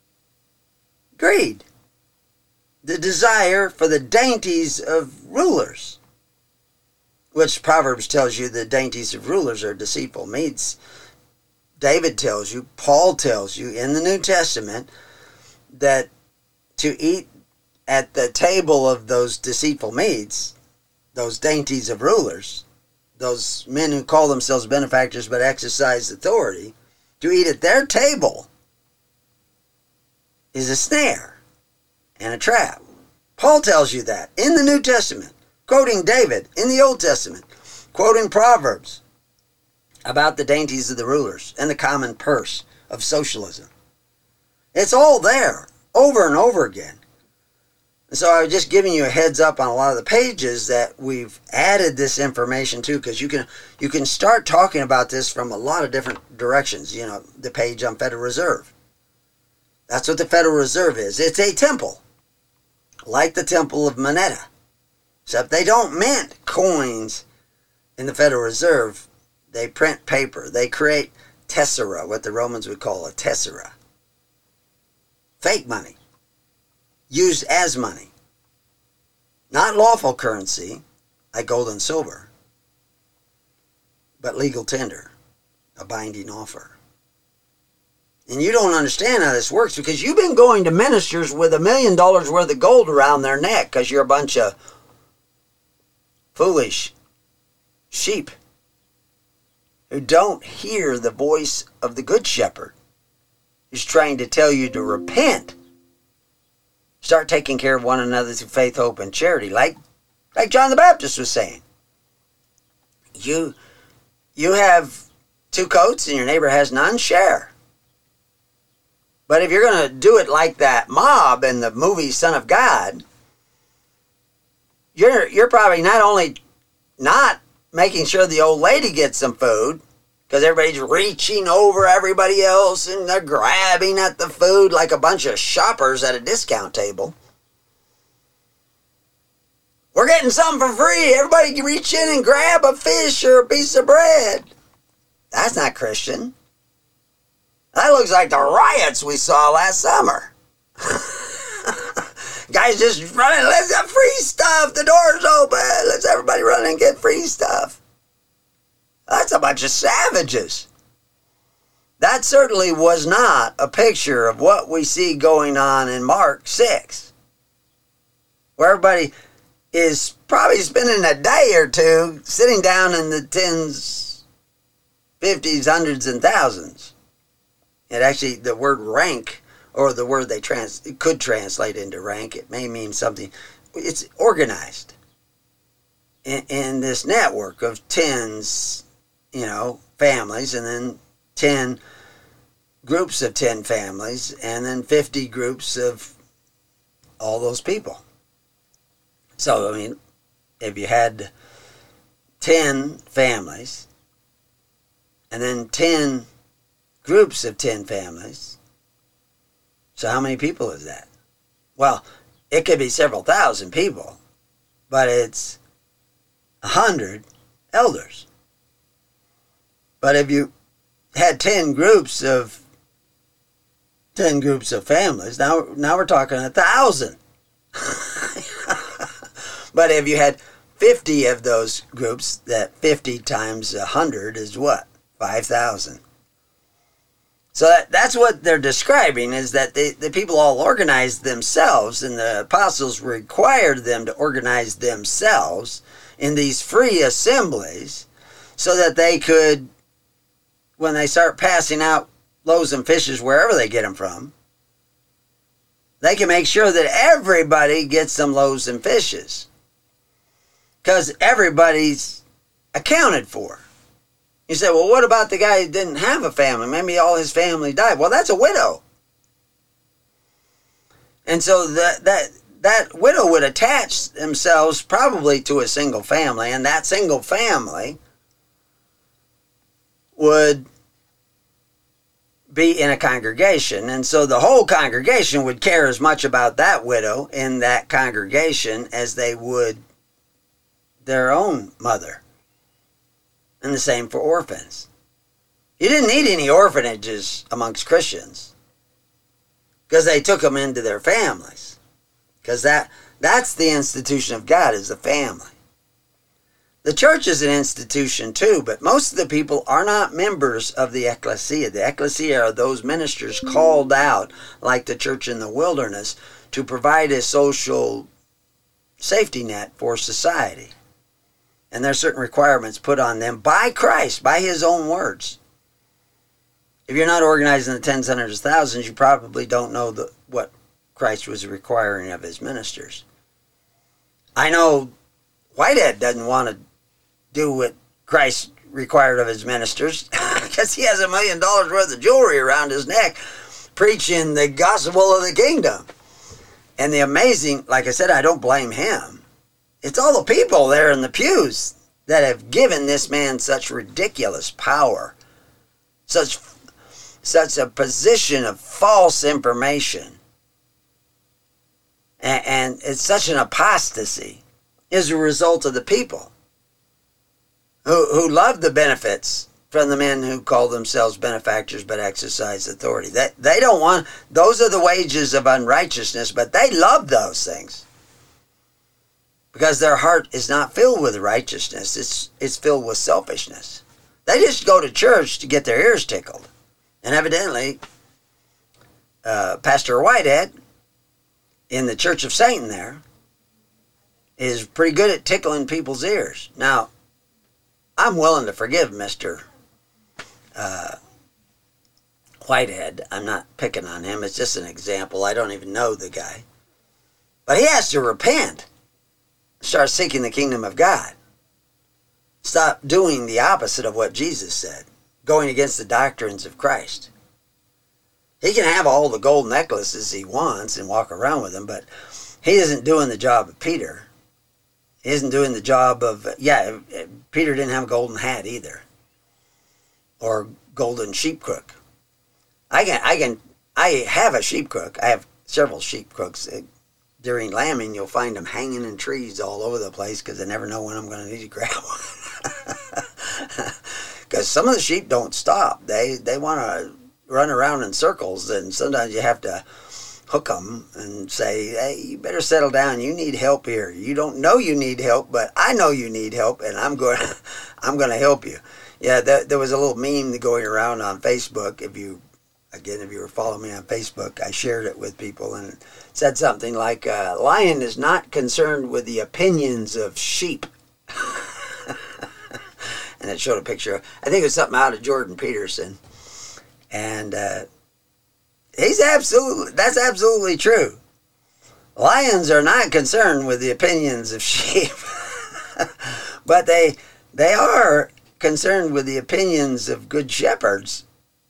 Greed. The desire for the dainties of rulers, which Proverbs tells you the dainties of rulers are deceitful meats. David tells you, Paul tells you in the New Testament that to eat at the table of those deceitful meats, those dainties of rulers, those men who call themselves benefactors but exercise authority, to eat at their table is a snare and a trap. Paul tells you that in the New Testament, quoting David in the Old Testament, quoting Proverbs about the dainties of the rulers and the common purse of socialism. It's all there over and over again. And so I was just giving you a heads up on a lot of the pages that we've added this information to, because you can you can start talking about this from a lot of different directions. You know, the page on Federal Reserve. That's what the Federal Reserve is. It's a temple, like the Temple of Moneta, except they don't mint coins in the Federal Reserve. They print paper. They create tessera, what the Romans would call a tessera. Fake money. Used as money. Not lawful currency, like gold and silver, but legal tender, a binding offer. And you don't understand how this works because you've been going to ministers with a million dollars worth of gold around their neck because you're a bunch of foolish sheep who don't hear the voice of the Good Shepherd, who's trying to tell you to repent. Start taking care of one another through faith, hope, and charity, like, like John the Baptist was saying. You, you have two coats and your neighbor has none, share. But if you're going to do it like that mob in the movie Son of God, you're you're probably not only not making sure the old lady gets some food, because everybody's reaching over everybody else and they're grabbing at the food like a bunch of shoppers at a discount table. We're getting something for free. Everybody can reach in and grab a fish or a piece of bread. That's not Christian. That looks like the riots we saw last summer. Guys just running, let's have free stuff. The door's open. Let's everybody run and get free stuff. That's a bunch of savages. That certainly was not a picture of what we see going on in Mark six, where everybody is probably spending a day or two sitting down in the tens, fifties, hundreds, and thousands. And actually, the word rank, or the word they trans it could translate into rank, it may mean something. It's organized in, in this network of tens, you know, families, and then ten groups of ten families, and then fifty groups of all those people. So, I mean, if you had ten families, and then ten groups of ten families, so how many people is that? Well, it could be several thousand people, but it's a hundred elders. But if you had ten groups of ten groups of families, now now we're talking a thousand. But if you had fifty of those groups, that fifty times a hundred is what? Five thousand. So that, that's what they're describing, is that they, the people all organized themselves, and the apostles required them to organize themselves in these free assemblies so that they could, when they start passing out loaves and fishes wherever they get them from, they can make sure that everybody gets some loaves and fishes, because everybody's accounted for. You say, well, what about the guy who didn't have a family? Maybe all his family died. Well, that's a widow. And so that that that widow would attach themselves probably to a single family, and that single family would be in a congregation. And so the whole congregation would care as much about that widow in that congregation as they would their own mother. And the same for orphans. You didn't need any orphanages amongst Christians, because they took them into their families. Because that, that's the institution of God, is the family. The church is an institution too, but most of the people are not members of the ecclesia. The ecclesia are those ministers called out, like the church in the wilderness, to provide a social safety net for society. And there are certain requirements put on them by Christ, by his own words. if you're not organizing the tens, hundreds, thousands, you probably don't know the, what Christ was requiring of his ministers. I know Whitehead doesn't want to do what Christ required of his ministers because he has a million dollars worth of jewelry around his neck preaching the gospel of the kingdom. And the amazing, like I said, I don't blame him. It's all the people there in the pews that have given this man such ridiculous power, such, such a position of false information. And, and it's such an apostasy as a result of the people who, who love the benefits from the men who call themselves benefactors but exercise authority. They, they don't want, those are the wages of unrighteousness, but they love those things because their heart is not filled with righteousness. It's, it's filled with selfishness. They just go to church to get their ears tickled. And evidently, uh, Pastor Whitehead in the Church of Satan there is pretty good at tickling people's ears. Now, I'm willing to forgive Mister Uh, Whitehead. I'm not picking on him. It's just an example. I don't even know the guy. But he has to repent. Start seeking the kingdom of God. Stop doing the opposite of what Jesus said. Going against the doctrines of Christ. He can have all the gold necklaces he wants and walk around with them, but he isn't doing the job of Peter. He isn't doing the job of, yeah, Peter didn't have a golden hat either. Or golden sheep crook. I can, I can, I have a sheep crook. I have several sheep crooks. During lambing, you'll find them hanging in trees all over the place because I never know when I'm going to need to grab one. Because some of the sheep don't stop. They they want to run around in circles, and sometimes you have to hook them and say, hey, you better settle down. You need help here. You don't know you need help, but I know you need help, and I'm going I'm going to help you. Yeah, there, there was a little meme going around on Facebook. If you, again, if you were following me on Facebook, I shared it with people, and it said something like, uh, lion is not concerned with the opinions of sheep. And it showed a picture of, I think it was something out of Jordan Peterson. And uh, he's absolutely, that's absolutely true. Lions are not concerned with the opinions of sheep. But they they are concerned with the opinions of good shepherds,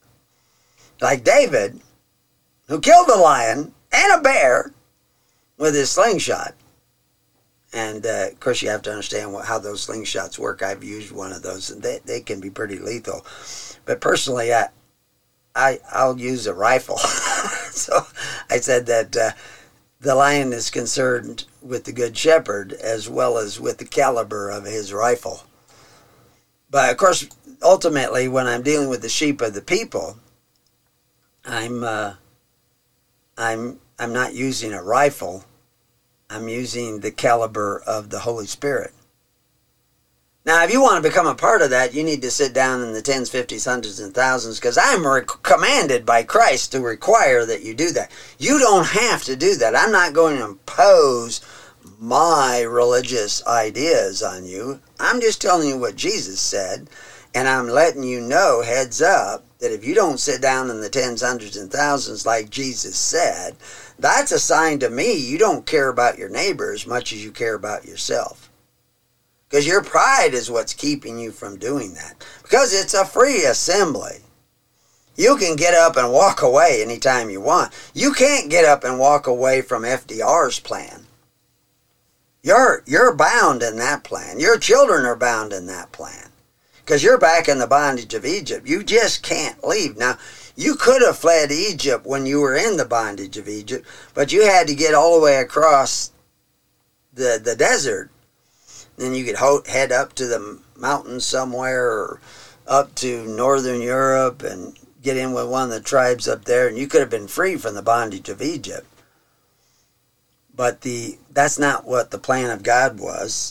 like David, who killed a lion and a bear with his slingshot. And, uh, of course, you have to understand what, how those slingshots work. I've used one of those, and they, they can be pretty lethal. But personally, I, I, I'll use a rifle. So I said that uh, the lion is concerned with the good shepherd as well as with the caliber of his rifle. But, of course, ultimately, when I'm dealing with the sheep of the people, I'm uh, I'm I'm not using a rifle. I'm using the caliber of the Holy Spirit. Now, if you want to become a part of that, you need to sit down in the tens, fifties, hundreds, and thousands, because I'm re- commanded by Christ to require that you do that. You don't have to do that. I'm not going to impose my religious ideas on you. I'm just telling you what Jesus said, and I'm letting you know, heads up, that if you don't sit down in the tens, hundreds, and thousands like Jesus said, that's a sign to me you don't care about your neighbor as much as you care about yourself. Because your pride is what's keeping you from doing that. Because it's a free assembly. You can get up and walk away anytime you want. You can't get up and walk away from F D R's plan. You're, you're bound in that plan. Your children are bound in that plan. Because you're back in the bondage of Egypt. You just can't leave. Now, you could have fled Egypt when you were in the bondage of Egypt, but you had to get all the way across the, the desert. Then you could ho- head up to the mountains somewhere or up to northern Europe and get in with one of the tribes up there, and you could have been free from the bondage of Egypt. But the that's not what the plan of God was,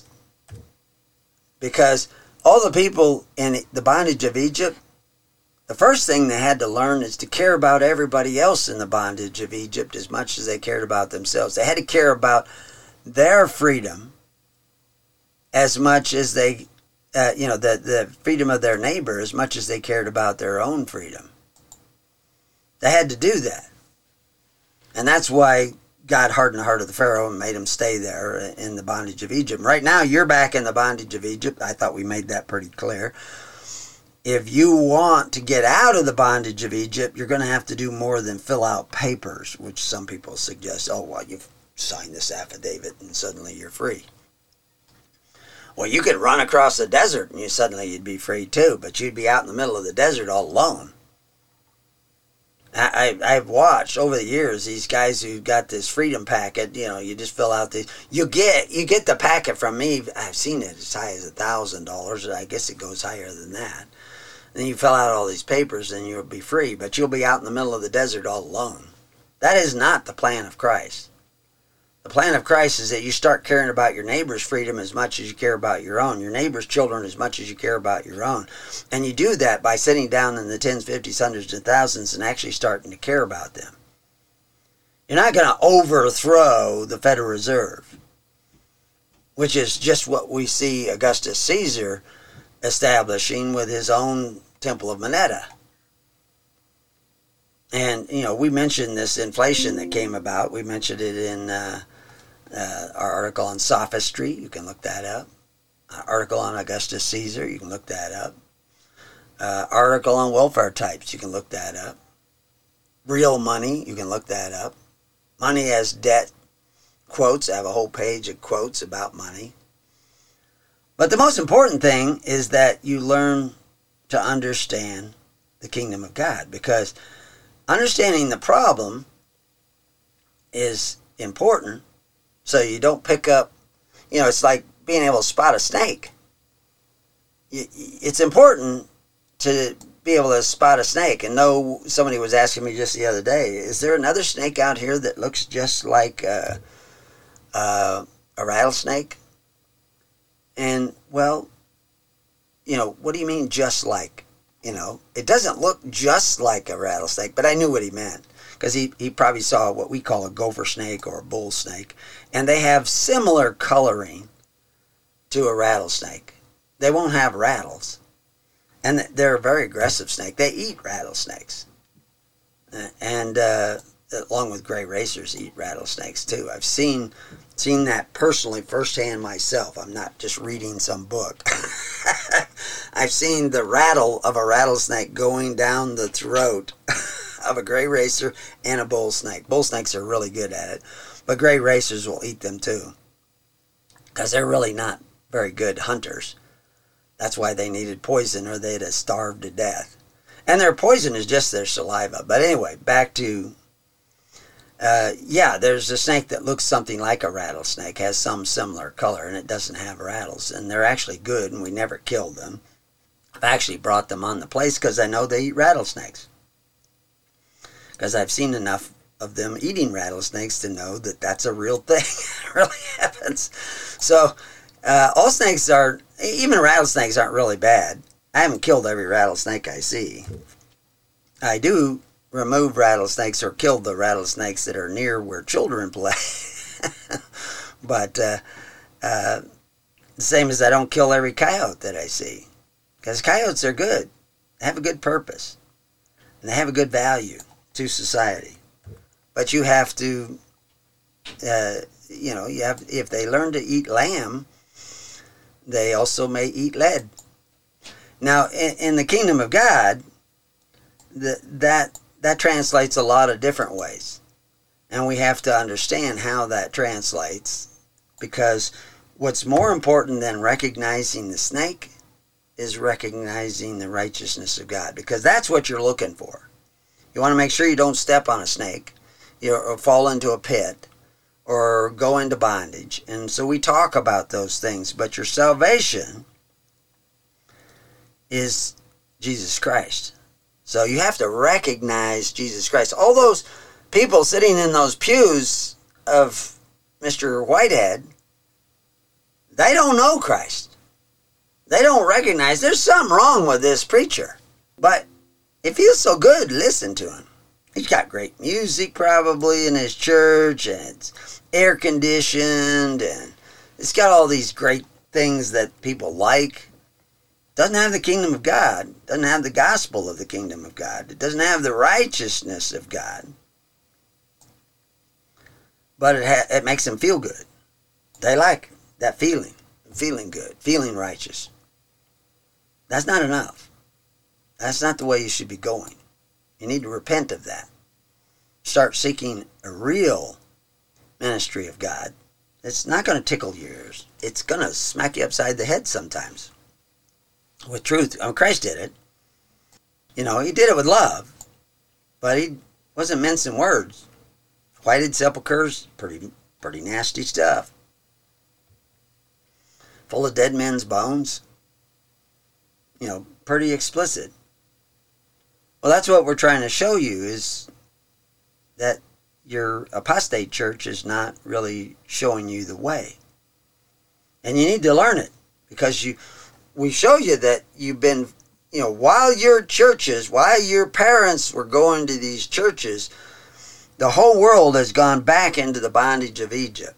because all the people in the bondage of Egypt, the first thing they had to learn is to care about everybody else in the bondage of Egypt as much as they cared about themselves. They had to care about their freedom as much as they, uh, you know, the, the freedom of their neighbor as much as they cared about their own freedom. They had to do that. And that's why God hardened the heart of the Pharaoh and made him stay there in the bondage of Egypt. Right now, you're back in the bondage of Egypt. I thought we made that pretty clear. If you want to get out of the bondage of Egypt, you're going to have to do more than fill out papers, which some people suggest, oh, well, you've signed this affidavit and suddenly you're free. Well, you could run across the desert and you suddenly you'd be free too, but you'd be out in the middle of the desert all alone. I, I, I've watched over the years these guys who got this freedom packet. You know, you just fill out the you get you get the packet from me. I've seen it as high as a thousand dollars. I guess it goes higher than that. And then you fill out all these papers, and you'll be free. But you'll be out in the middle of the desert all alone. That is not the plan of Christ. The plan of Christ is that you start caring about your neighbor's freedom as much as you care about your own, your neighbor's children as much as you care about your own. And you do that by sitting down in the tens, fifties, hundreds, and thousands and actually starting to care about them. You're not going to overthrow the Federal Reserve, which is just what we see Augustus Caesar establishing with his own Temple of Moneta. And, you know, we mentioned this inflation that came about. We mentioned it in uh, uh, our article on sophistry. You can look that up. Our article on Augustus Caesar. You can look that up. Uh, article on welfare types. You can look that up. Real money. You can look that up. Money as debt. Quotes. I have a whole page of quotes about money. But the most important thing is that you learn to understand the kingdom of God, because understanding the problem is important, so you don't pick up, you know, it's like being able to spot a snake. It's important to be able to spot a snake and know. Somebody was asking me just the other day, is there another snake out here that looks just like a, a, a rattlesnake? And, well, you know, what do you mean just like? You know, it doesn't look just like a rattlesnake, but I knew what he meant, because he, he probably saw what we call a gopher snake or a bull snake, and they have similar coloring to a rattlesnake. They won't have rattles, and they're a very aggressive snake. They eat rattlesnakes, and uh, along with gray racers, eat rattlesnakes too. I've seen seen that personally firsthand myself. I'm not just reading some book. I've seen the rattle of a rattlesnake going down the throat of a gray racer and a bull snake. Bull snakes are really good at it, but gray racers will eat them too, because they're really not very good hunters. That's why they needed poison, or they'd have starved to death. And their poison is just their saliva. But anyway, back to Uh, yeah, there's a snake that looks something like a rattlesnake, has some similar color, and it doesn't have rattles. And they're actually good, and we never killed them. I've actually brought them on the place because I know they eat rattlesnakes. Because I've seen enough of them eating rattlesnakes to know that that's a real thing. It really happens. So, uh, all snakes are, even rattlesnakes aren't really bad. I haven't killed every rattlesnake I see. I do remove rattlesnakes or kill the rattlesnakes that are near where children play. But uh, uh, the same as I don't kill every coyote that I see, because coyotes are good. They have a good purpose, and they have a good value to society. But you have to, uh, you know, you have if they learn to eat lamb, they also may eat lead. Now, in, in the kingdom of God, the, that that translates a lot of different ways. And we have to understand how that translates, because what's more important than recognizing the snake is recognizing the righteousness of God, because that's what you're looking for. You want to make sure you don't step on a snake, you know, or fall into a pit, or go into bondage. And so we talk about those things, but your salvation is Jesus Christ. So you have to recognize Jesus Christ. All those people sitting in those pews of Mister Whitehead, they don't know Christ. They don't recognize there's something wrong with this preacher. But it feels so good to listen to him. He's got great music probably in his church, and it's air conditioned, and it's got all these great things that people like. doesn't have the kingdom of God, doesn't have the gospel of the kingdom of God. It doesn't have the righteousness of God. But it, ha- it makes them feel good. They like that feeling, feeling good, feeling righteous. That's not enough. That's not the way you should be going. You need to repent of that. Start seeking a real ministry of God. It's not going to tickle your ears. It's going to smack you upside the head sometimes. With truth. I mean, Christ did it. You know, he did it with love. But he wasn't mincing words. Whited sepulchres, pretty, pretty nasty stuff. Full of dead men's bones. You know, pretty explicit. Well, that's what we're trying to show you, is that your apostate church is not really showing you the way. And you need to learn it, because you we show you that you've been, you know, while your churches, while your parents were going to these churches, the whole world has gone back into the bondage of Egypt.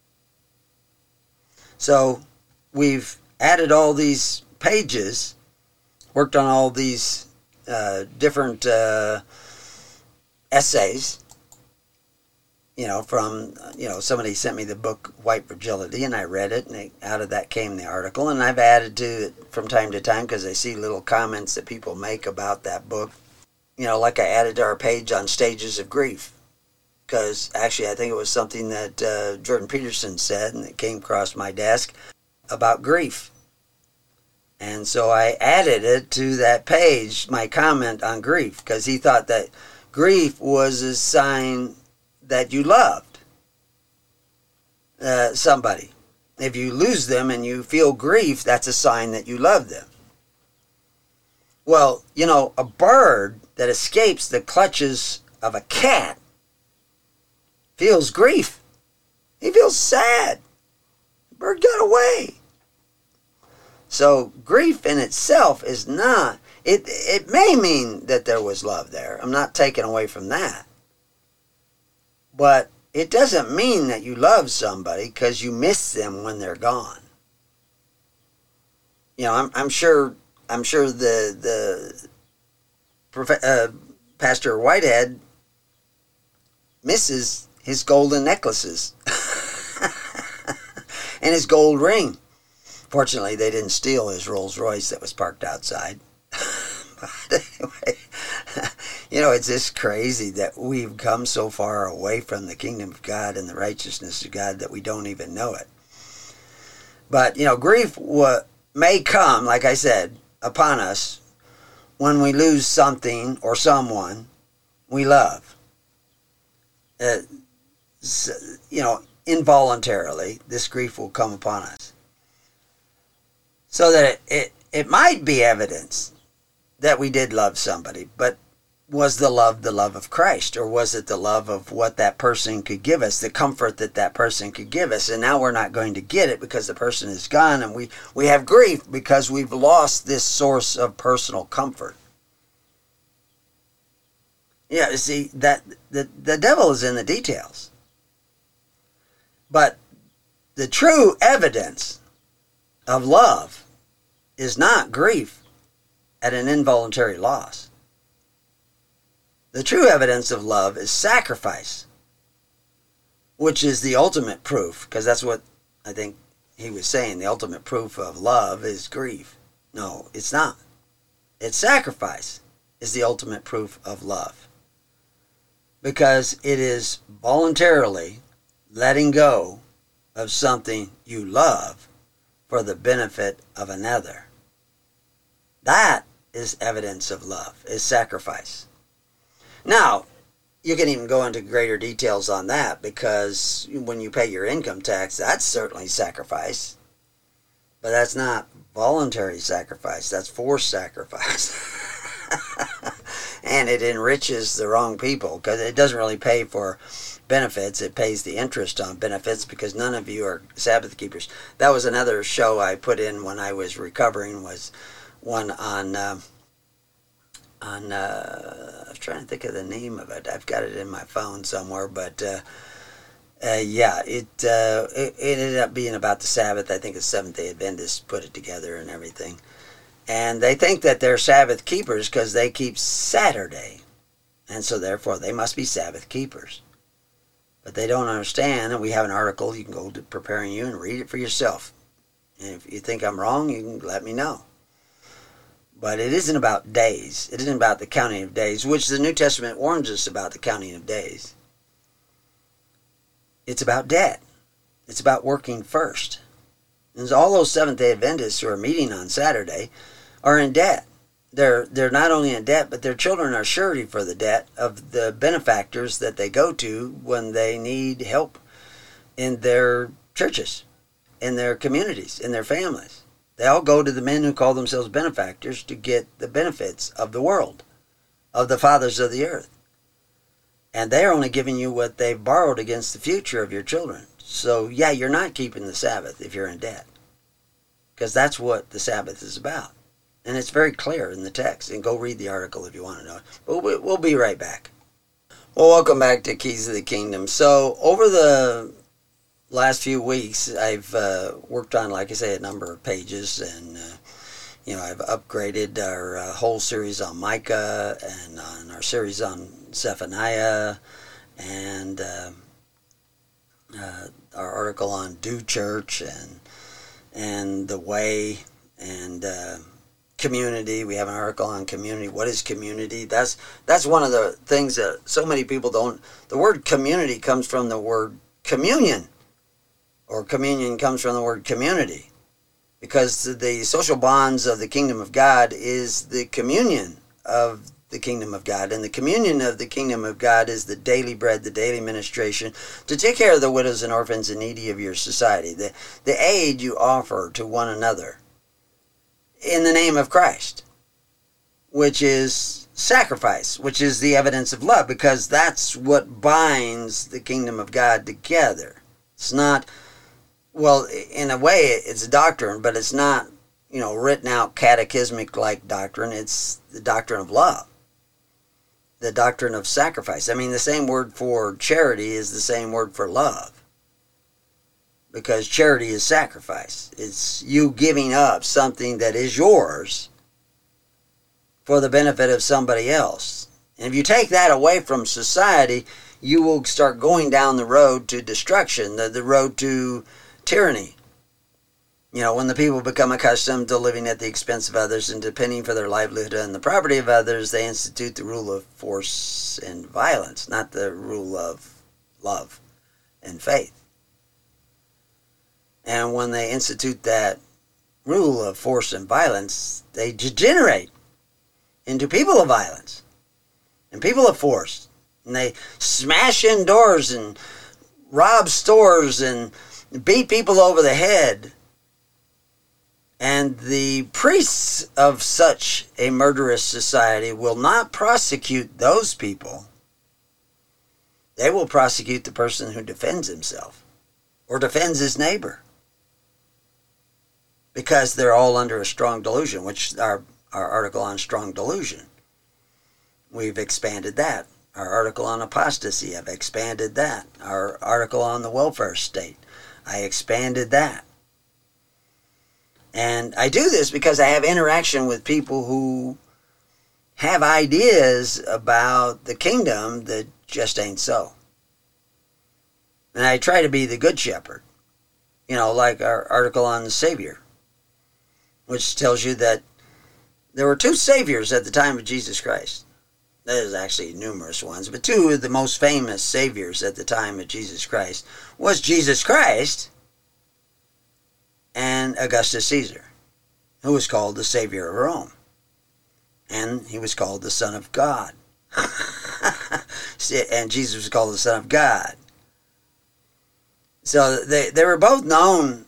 So we've added all these pages, worked on all these uh, different uh, essays, you know, from, you know, somebody sent me the book White Fragility, and I read it, and it, out of that came the article, and I've added to it from time to time because I see little comments that people make about that book. You know, like I added to our page on stages of grief, because actually I think it was something that uh, Jordan Peterson said, and it came across my desk about grief. And so I added it to that page, my comment on grief, because he thought that grief was a sign that you loved uh, somebody. If you lose them and you feel grief, that's a sign that you love them. Well, you know, a bird that escapes the clutches of a cat feels grief. He feels sad. The bird got away. So grief in itself is not, it, it may mean that there was love there. I'm not taking away from that. But it doesn't mean that you love somebody because you miss them when they're gone. You know, I'm, I'm sure, I'm sure the the uh, Pastor Whitehead misses his golden necklaces and his gold ring. Fortunately, they didn't steal his Rolls Royce that was parked outside. But anyway, you know, it's just crazy that we've come so far away from the kingdom of God and the righteousness of God that we don't even know it. But, you know, grief wa- may come, like I said, upon us when we lose something or someone we love. Uh, so, you know, involuntarily, this grief will come upon us. So that it, it, it might be evidence that we did love somebody, but was the love the love of Christ, or was it the love of what that person could give us, the comfort that that person could give us? And now we're not going to get it because the person is gone, and we, we have grief because we've lost this source of personal comfort. Yeah, you see, that the, the devil is in the details. But the true evidence of love is not grief at an involuntary loss. The true evidence of love is sacrifice, which is the ultimate proof, because that's what I think he was saying. The ultimate proof of love is grief. No, it's not. It's sacrifice is the ultimate proof of love, because it is voluntarily letting go of something you love for the benefit of another. That is evidence of love, is sacrifice. Now, you can even go into greater details on that, because when you pay your income tax, that's certainly sacrifice. But that's not voluntary sacrifice, that's forced sacrifice. And it enriches the wrong people, because it doesn't really pay for benefits, it pays the interest on benefits, because none of you are Sabbath keepers. That was another show I put in when I was recovering, was one on, uh, on uh, I'm trying to think of the name of it. I've got it in my phone somewhere, but uh, uh, yeah, it, uh, it it ended up being about the Sabbath. I think the Seventh-day Adventists put it together and everything. And they think that they're Sabbath keepers because they keep Saturday. And so therefore they must be Sabbath keepers. But they don't understand, and we have an article, you can go to Preparing You and read it for yourself. And if you think I'm wrong, you can let me know. But it isn't about days. It isn't about the counting of days, which the New Testament warns us about the counting of days. It's about debt. It's about working first. And all those Seventh-day Adventists who are meeting on Saturday are in debt. They're they're not only in debt, but their children are surety for the debt of the benefactors that they go to when they need help in their churches, in their communities, in their families. They all go to the men who call themselves benefactors to get the benefits of the world, of the fathers of the earth. And they're only giving you what they've borrowed against the future of your children. So, yeah, you're not keeping the Sabbath if you're in debt, because that's what the Sabbath is about. And it's very clear in the text. And go read the article if you want to know it. But we'll be right back. Well, welcome back to Keys of the Kingdom. So, over the last few weeks, I've uh, worked on, like I say, a number of pages. And, uh, you know, I've upgraded our uh, whole series on Micah and on our series on Zephaniah and uh, uh, our article on Do Church and, and The Way and Uh, community. We have an article on community. What is community? That's that's one of the things that so many people don't. The word community comes from the word communion, or communion comes from the word community, because the social bonds of the kingdom of God is the communion of the kingdom of God, and the communion of the kingdom of God is the daily bread, the daily ministration to take care of the widows and orphans and needy of your society, the the aid you offer to one another in the name of Christ, which is sacrifice, which is the evidence of love, because that's what binds the kingdom of God together. It's not, well, in a way, it's a doctrine, but it's not, you know, written out catechismic-like doctrine. It's the doctrine of love, the doctrine of sacrifice. I mean, the same word for charity is the same word for love. Because charity is sacrifice. It's you giving up something that is yours for the benefit of somebody else. And if you take that away from society, you will start going down the road to destruction, the, the road to tyranny. You know, when the people become accustomed to living at the expense of others and depending for their livelihood on the property of others, they institute the rule of force and violence, not the rule of love and faith. And when they institute that rule of force and violence, they degenerate into people of violence and people of force. And they smash in doors and rob stores and beat people over the head. And the priests of such a murderous society will not prosecute those people. They will prosecute the person who defends himself or defends his neighbor, because they're all under a strong delusion, which our, our article on strong delusion, we've expanded that. Our article on apostasy, I've expanded that. Our article on the welfare state, I expanded that. And I do this because I have interaction with people who have ideas about the kingdom that just ain't so. And I try to be the good shepherd. You know, like our article on the Savior, which tells you that there were two saviors at the time of Jesus Christ. There's actually numerous ones, but two of the most famous saviors at the time of Jesus Christ was Jesus Christ and Augustus Caesar, who was called the Savior of Rome. And he was called the Son of God. And Jesus was called the Son of God. So they, they were both known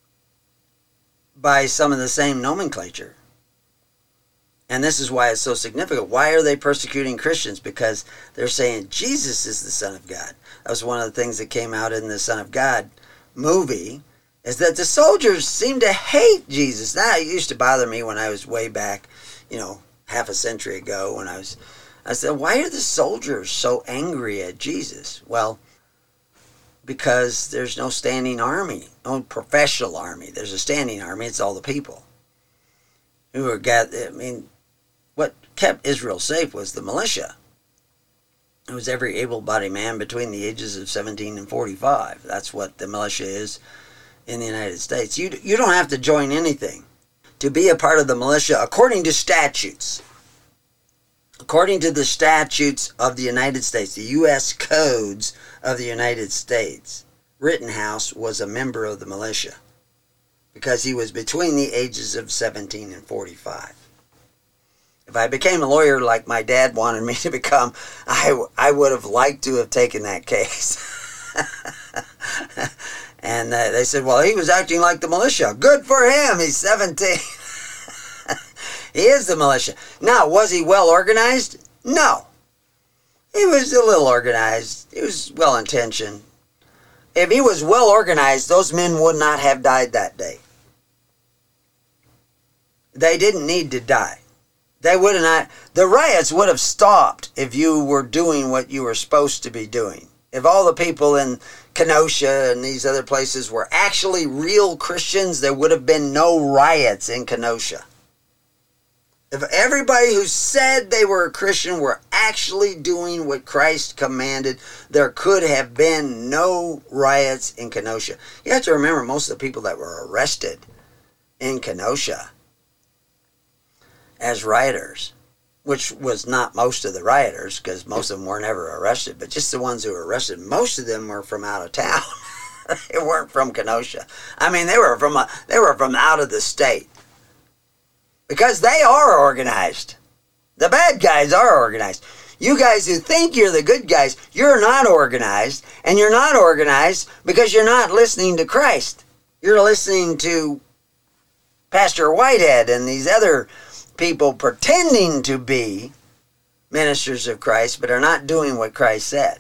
by some of the same nomenclature. And this is why it's so significant. Why are they persecuting Christians? Because they're saying Jesus is the Son of God. That was one of the things that came out in the Son of God movie, is that the soldiers seem to hate Jesus. Now, it used to bother me when I was way back, you know, half a century ago, when I was, I said, why are the soldiers so angry at Jesus? Well, because there's no standing army, no professional army. There's a standing army, it's all the people. who were gathered. I mean, what kept Israel safe was the militia. It was every able-bodied man between the ages of seventeen and forty-five. That's what the militia is in the United States. You, you don't have to join anything to be a part of the militia according to statutes. According to the statutes of the United States, the U S codes of the United States, Rittenhouse was a member of the militia because he was between the ages of seventeen and forty-five. If I became a lawyer like my dad wanted me to become, I, I would have liked to have taken that case. And uh, they said, well, he was acting like the militia. Good for him. He's seventeen. He is the militia. Now, was he well organized? No. He was a little organized. He was well intentioned. If he was well organized, those men would not have died that day. They didn't need to die. They would have not. The riots would have stopped if you were doing what you were supposed to be doing. If all the people in Kenosha and these other places were actually real Christians, there would have been no riots in Kenosha. If everybody who said they were a Christian were actually doing what Christ commanded, there could have been no riots in Kenosha. You have to remember, most of the people that were arrested in Kenosha as rioters, which was not most of the rioters, because most of them were never arrested, but just the ones who were arrested, most of them were from out of town. They weren't from Kenosha. I mean, they were from a, they were from out of the state. Because they are organized. The bad guys are organized. You guys who think you're the good guys, you're not organized. And you're not organized because you're not listening to Christ. You're listening to Pastor Whitehead and these other people pretending to be ministers of Christ, but are not doing what Christ said.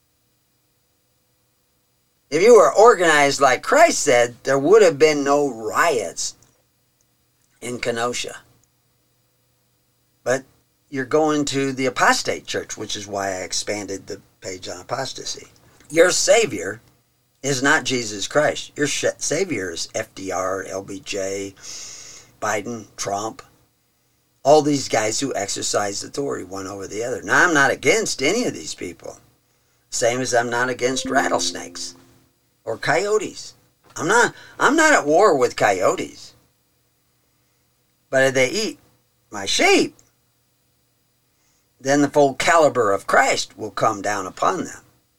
If you were organized like Christ said, there would have been no riots in Kenosha. But you're going to the apostate church, which is why I expanded the page on apostasy. Your Savior is not Jesus Christ. Your Savior is F D R, L B J, Biden, Trump, all these guys who exercise authority one over the other. Now, I'm not against any of these people. Same as I'm not against rattlesnakes or coyotes. I'm not, I'm not at war with coyotes. But if they eat my sheep, then the full caliber of Christ will come down upon them.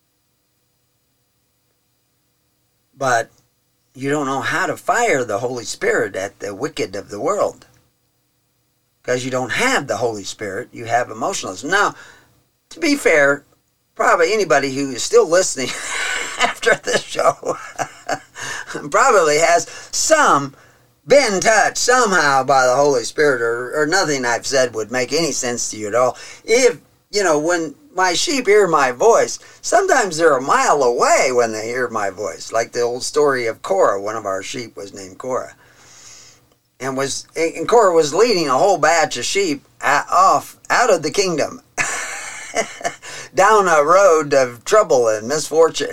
But you don't know how to fire the Holy Spirit at the wicked of the world. Because you don't have the Holy Spirit, you have emotionalism. Now, to be fair, probably anybody who is still listening after this show probably has some been touched somehow by the Holy Spirit, or, or nothing I've said would make any sense to you at all. If, you know, when my sheep hear my voice, sometimes they're a mile away when they hear my voice. Like the old story of Korah. One of our sheep was named Korah. And was and Korah was leading a whole batch of sheep off out of the kingdom down a road of trouble and misfortune.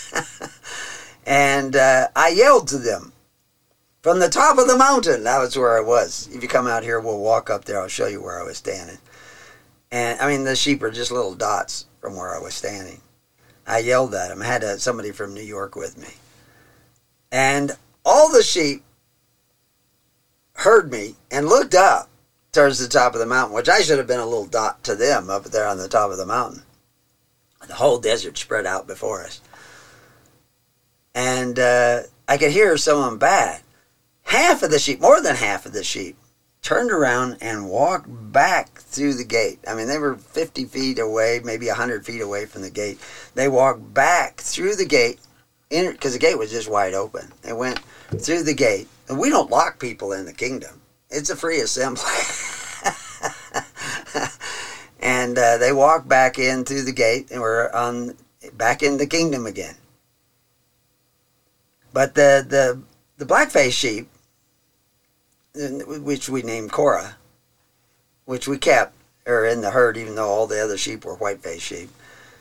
And uh, I yelled to them from the top of the mountain. That was where I was. If you come out here, we'll walk up there. I'll show you where I was standing. And I mean, the sheep are just little dots from where I was standing. I yelled at them. I had uh, somebody from New York with me. And all the sheep heard me and looked up towards the top of the mountain, which I should have been a little dot to them up there on the top of the mountain. The whole desert spread out before us. And uh, I could hear some of them bad. Half of the sheep, more than half of the sheep, turned around and walked back through the gate. I mean, they were fifty feet away, maybe one hundred feet away from the gate. They walked back through the gate, because the gate was just wide open. They went through the gate. And we don't lock people in the kingdom. It's a free assembly. And uh, they walked back in through the gate and were on back in the kingdom again. But the the the black-faced sheep, which we named Korah, which we kept, or in the herd, even though all the other sheep were white-faced sheep,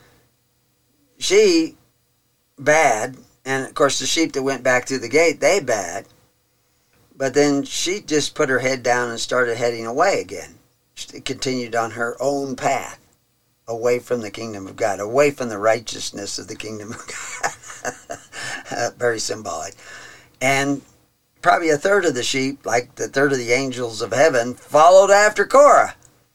she bad, and of course the sheep that went back through the gate, they bad. But then she just put her head down and started heading away again. She continued on her own path, away from the kingdom of God, away from the righteousness of the kingdom of God. Very symbolic. And probably a third of the sheep, like the third of the angels of heaven, followed after Korah.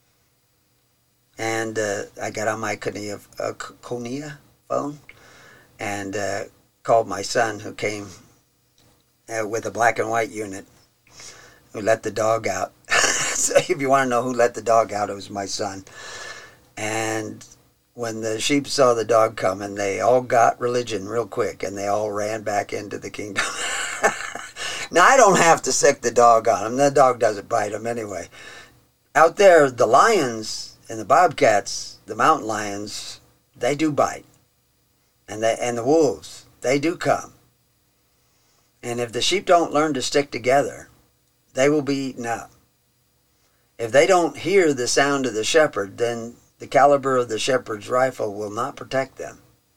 And uh, I got on my Konia, uh, Konia phone and uh, called my son, who came uh, with a black and white unit, who let the dog out. So if you want to know who let the dog out, it was my son. And when the sheep saw the dog coming, they all got religion real quick, and they all ran back into the kingdom. Now, I don't have to sick the dog on him. The dog doesn't bite him anyway. Out there, the lions and the bobcats, the mountain lions, they do bite. And they, and the wolves, they do come. And if the sheep don't learn to stick together, they will be eaten up. If they don't hear the sound of the shepherd, then the caliber of the shepherd's rifle will not protect them.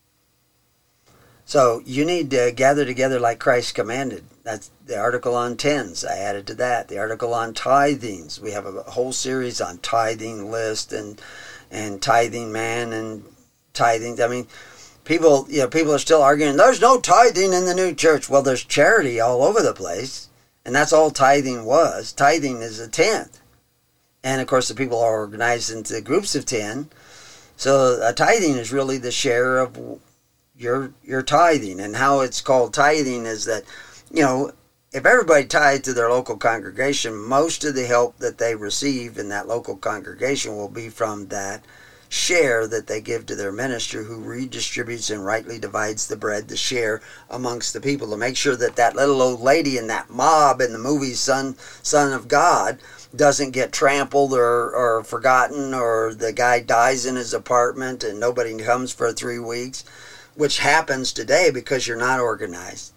So you need to gather together like Christ commanded. That's the article on tens. I added to that. The article on tithings. We have a whole series on tithing list and and tithing man and tithing. I mean, people, you know, people are still arguing, there's no tithing in the new church. Well, there's charity all over the place. And that's all tithing was. Tithing is a tenth. And, of course, the people are organized into groups of ten. So a tithing is really the share of your your tithing. And how it's called tithing is that, you know, if everybody tithed to their local congregation, most of the help that they receive in that local congregation will be from that share that they give to their minister, who redistributes and rightly divides the bread, the share amongst the people, to make sure that that little old lady in that mob in the movie Son, Son of God doesn't get trampled or, or forgotten, or the guy dies in his apartment and nobody comes for three weeks, which happens today because you're not organized.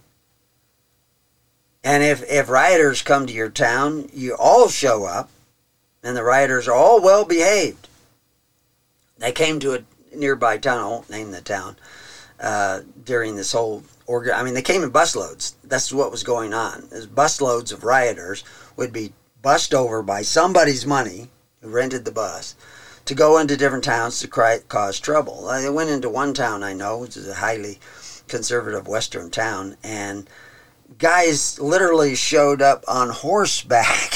And if, if rioters come to your town, you all show up, and the rioters are all well behaved. They came to a nearby town, I won't name the town, uh, during this whole organ. I mean, they came in busloads. That's what was going on. There's busloads of rioters would be bussed over by somebody's money, who rented the bus, to go into different towns to cry, cause trouble. They went into one town I know, which is a highly conservative western town, and guys literally showed up on horseback,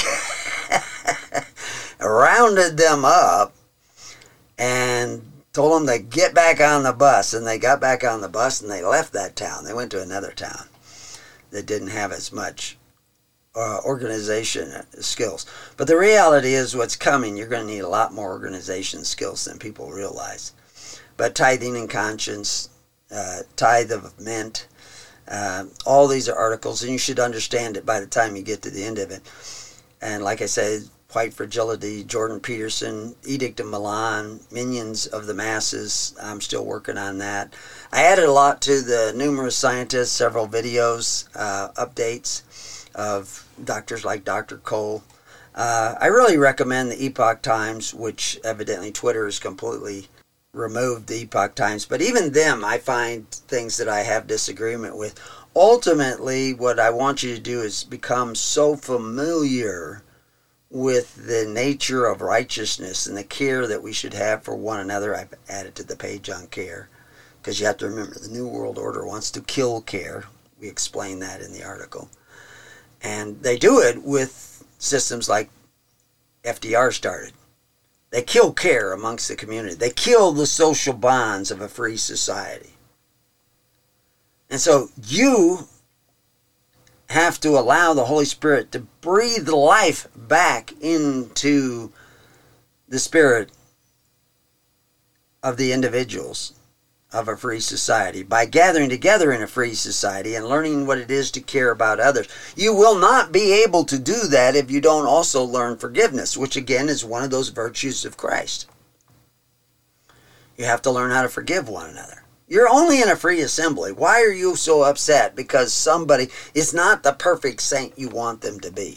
rounded them up, and told them to get back on the bus. And they got back on the bus and they left that town. They went to another town that didn't have as much uh, organization skills. But the reality is, what's coming, you're going to need a lot more organization skills than people realize. But tithing and conscience, uh, tithe of mint, uh, all these are articles, and you should understand it by the time you get to the end of it. And like I said, White Fragility, Jordan Peterson, Edict of Milan, Minions of the Masses. I'm still working on that. I added a lot to the Numerous Scientists, several videos, uh, updates of doctors like Doctor Cole. Uh, I really recommend the Epoch Times, which evidently Twitter has completely removed the Epoch Times. But even them, I find things that I have disagreement with. Ultimately, what I want you to do is become so familiar with the nature of righteousness and the care that we should have for one another. I've added to the page on care, because you have to remember the New World Order wants to kill care. We explain that in the article. And they do it with systems like F D R started. They kill care amongst the community. They kill the social bonds of a free society. And so you have to allow the Holy Spirit to breathe life back into the spirit of the individuals of a free society by gathering together in a free society and learning what it is to care about others. You will not be able to do that if you don't also learn forgiveness, which again is one of those virtues of Christ. You have to learn how to forgive one another. You're only in a free assembly. Why are you so upset? Because somebody is not the perfect saint you want them to be.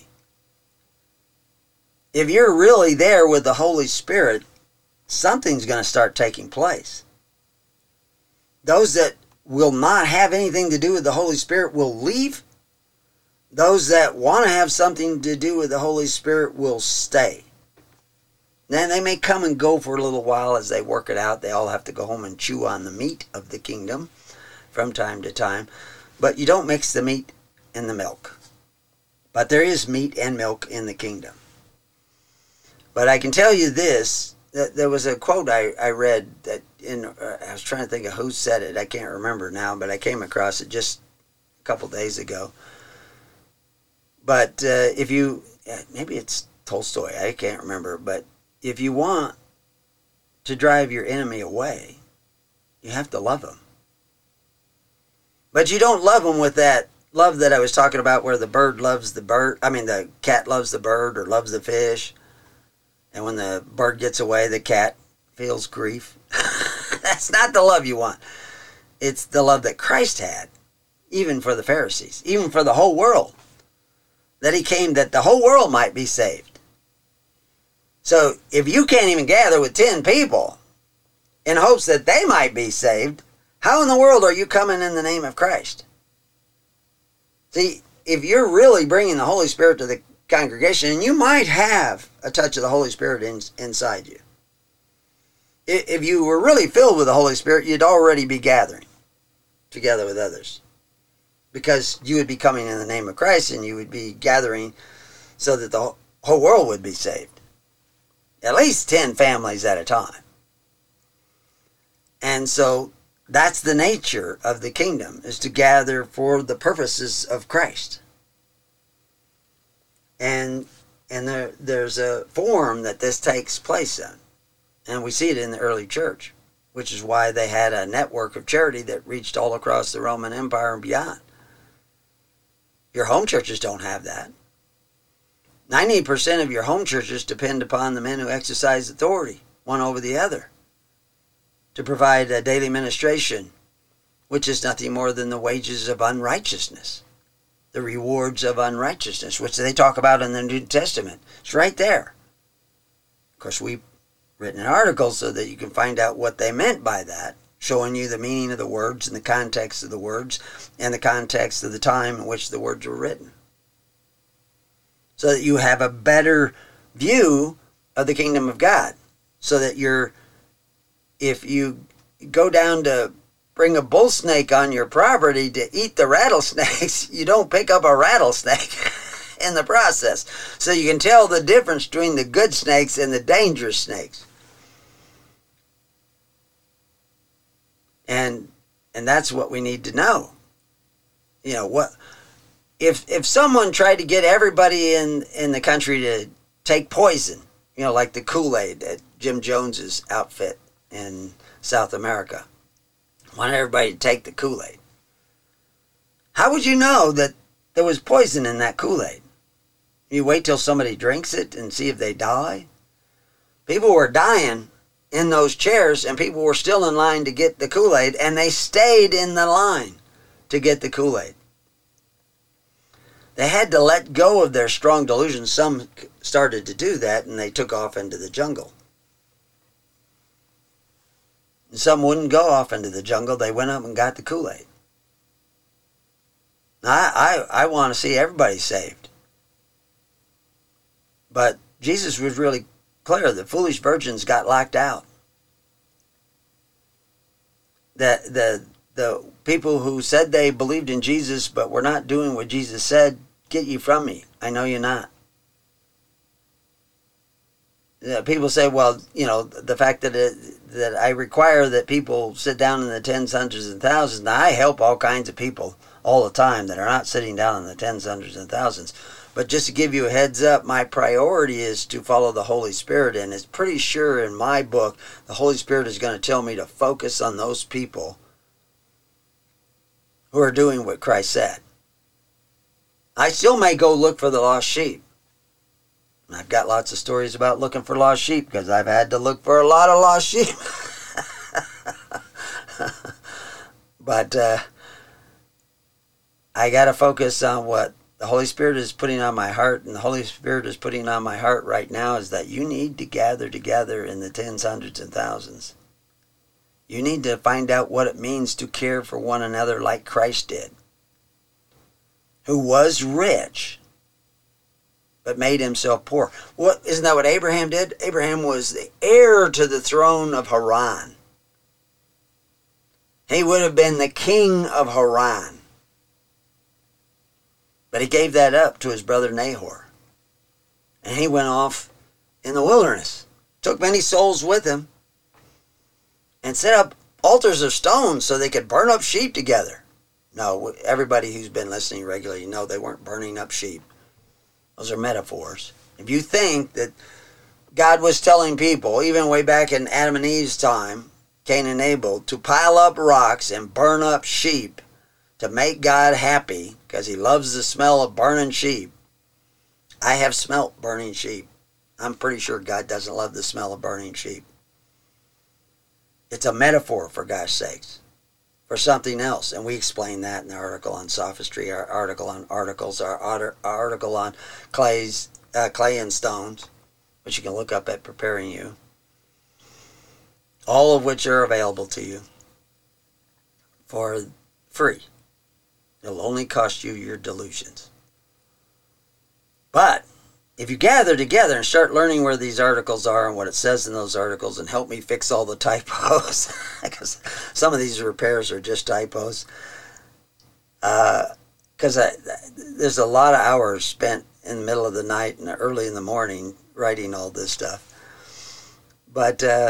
If you're really there with the Holy Spirit, something's going to start taking place. Those that will not have anything to do with the Holy Spirit will leave, those that want to have something to do with the Holy Spirit will stay. Then they may come and go for a little while as they work it out. They all have to go home and chew on the meat of the kingdom from time to time. But you don't mix the meat and the milk. But there is meat and milk in the kingdom. But I can tell you this, that there was a quote I, I read that in, uh, I was trying to think of who said it. I can't remember now, but I came across it just a couple days ago. But uh, if you, maybe it's Tolstoy, I can't remember, but if you want to drive your enemy away, you have to love him. But you don't love him with that love that I was talking about where the bird loves the bird. I mean, the cat loves the bird or loves the fish. And when the bird gets away, the cat feels grief. That's not the love you want. It's the love that Christ had, even for the Pharisees, even for the whole world. That he came that the whole world might be saved. So if you can't even gather with ten people in hopes that they might be saved, how in the world are you coming in the name of Christ? See, if you're really bringing the Holy Spirit to the congregation, and you might have a touch of the Holy Spirit in, inside you. If you were really filled with the Holy Spirit, you'd already be gathering together with others. Because you would be coming in the name of Christ, and you would be gathering so that the whole world would be saved. At least ten families at a time. And so that's the nature of the kingdom, is to gather for the purposes of Christ. And and there, there's a form that this takes place in. And we see it in the early church, which is why they had a network of charity that reached all across the Roman Empire and beyond. Your home churches don't have that. ninety percent of your home churches depend upon the men who exercise authority, one over the other, to provide a daily ministration, which is nothing more than the wages of unrighteousness. The rewards of unrighteousness, which they talk about in the New Testament. It's right there. Of course, we've written an article so that you can find out what they meant by that, showing you the meaning of the words and the context of the words and the context of the time in which the words were written. So that you have a better view of the kingdom of God. So that you're, if you go down to bring a bull snake on your property to eat the rattlesnakes, you don't pick up a rattlesnake in the process. So you can tell the difference between the good snakes and the dangerous snakes. And and that's what we need to know. You know, what if if someone tried to get everybody in, in the country to take poison, you know, like the Kool-Aid at Jim Jones's outfit in South America. Want everybody to take the Kool-Aid. How would you know that there was poison in that Kool-Aid? You wait till somebody drinks it and see if they die? People were dying in those chairs, and people were still in line to get the Kool-Aid, and they stayed in the line to get the Kool-Aid. They had to let go of their strong delusion. Some started to do that, and they took off into the jungle. Some wouldn't go off into the jungle. They went up and got the Kool-Aid. I, I, I want to see everybody saved. But Jesus was really clear. The foolish virgins got locked out. The, the, the people who said they believed in Jesus but were not doing what Jesus said, get you from me. I know you're not. People say, well, you know, the fact that it, that I require that people sit down in the tens, hundreds, and thousands. Now, I help all kinds of people all the time that are not sitting down in the tens, hundreds, and thousands. But just to give you a heads up, my priority is to follow the Holy Spirit. And it's pretty sure in my book, the Holy Spirit is going to tell me to focus on those people who are doing what Christ said. I still may go look for the lost sheep. I've got lots of stories about looking for lost sheep because I've had to look for a lot of lost sheep. But uh, I got to focus on what the Holy Spirit is putting on my heart, and the Holy Spirit is putting on my heart right now is that you need to gather together in the tens, hundreds, and thousands. You need to find out what it means to care for one another like Christ did. who was rich, but made himself poor. What, isn't that what Abraham did? Abraham was the heir to the throne of Haran. He would have been the king of Haran. But he gave that up to his brother Nahor. And he went off in the wilderness. Took many souls with him. And set up altars of stone so they could burn up sheep together. No, everybody who's been listening regularly, you know they weren't burning up sheep. Those are metaphors. If you think that God was telling people, even way back in Adam and Eve's time, Cain and Abel, to pile up rocks and burn up sheep to make God happy, because he loves the smell of burning sheep. I have smelt burning sheep. I'm pretty sure God doesn't love the smell of burning sheep. It's a metaphor, for gosh sakes, for something else. And we explain that in the article on sophistry, our article on articles, our, our article on clays, uh, clay and stones, which you can look up at Preparing You. All of which are available to you for free. It'll only cost you your delusions. But if you gather together and start learning where these articles are and what it says in those articles, and help me fix all the typos, because some of these repairs are just typos, because uh, there's a lot of hours spent in the middle of the night and early in the morning writing all this stuff. But uh,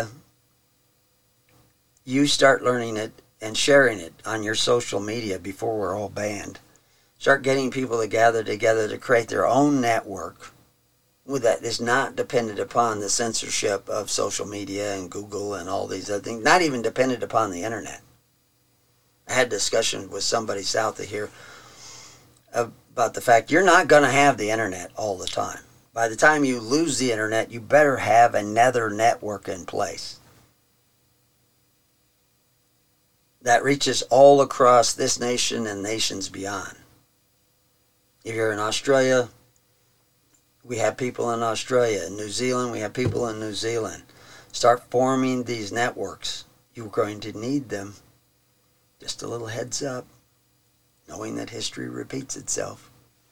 you start learning it and sharing it on your social media before we're all banned. Start getting people to gather together to create their own network that is not dependent upon the censorship of social media and Google and all these other things, not even dependent upon the internet. I had a discussion with somebody south of here about the fact you're not going to have the internet all the time. By the time you lose the internet, you better have another network in place that reaches all across this nation and nations beyond. If you're in Australia, we have people in Australia. In New Zealand, we have people in New Zealand. Start forming these networks. You're going to need them. Just a little heads up, knowing that history repeats itself.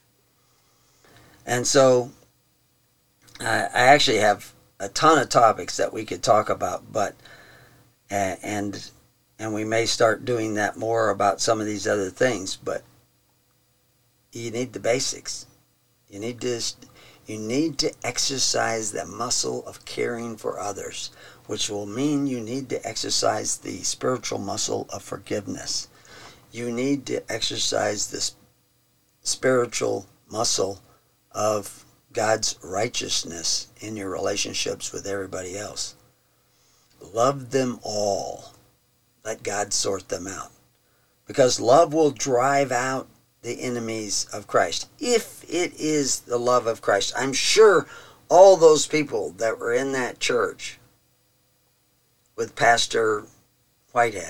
And so, I, I actually have a ton of topics that we could talk about, but uh, and and we may start doing that more about some of these other things. But you need the basics. You need to. You need to exercise the muscle of caring for others, which will mean you need to exercise the spiritual muscle of forgiveness. You need to exercise the spiritual muscle of God's righteousness in your relationships with everybody else. Love them all. Let God sort them out. Because love will drive out the enemies of Christ, if it is the love of Christ. I'm sure all those people that were in that church with Pastor Whitehead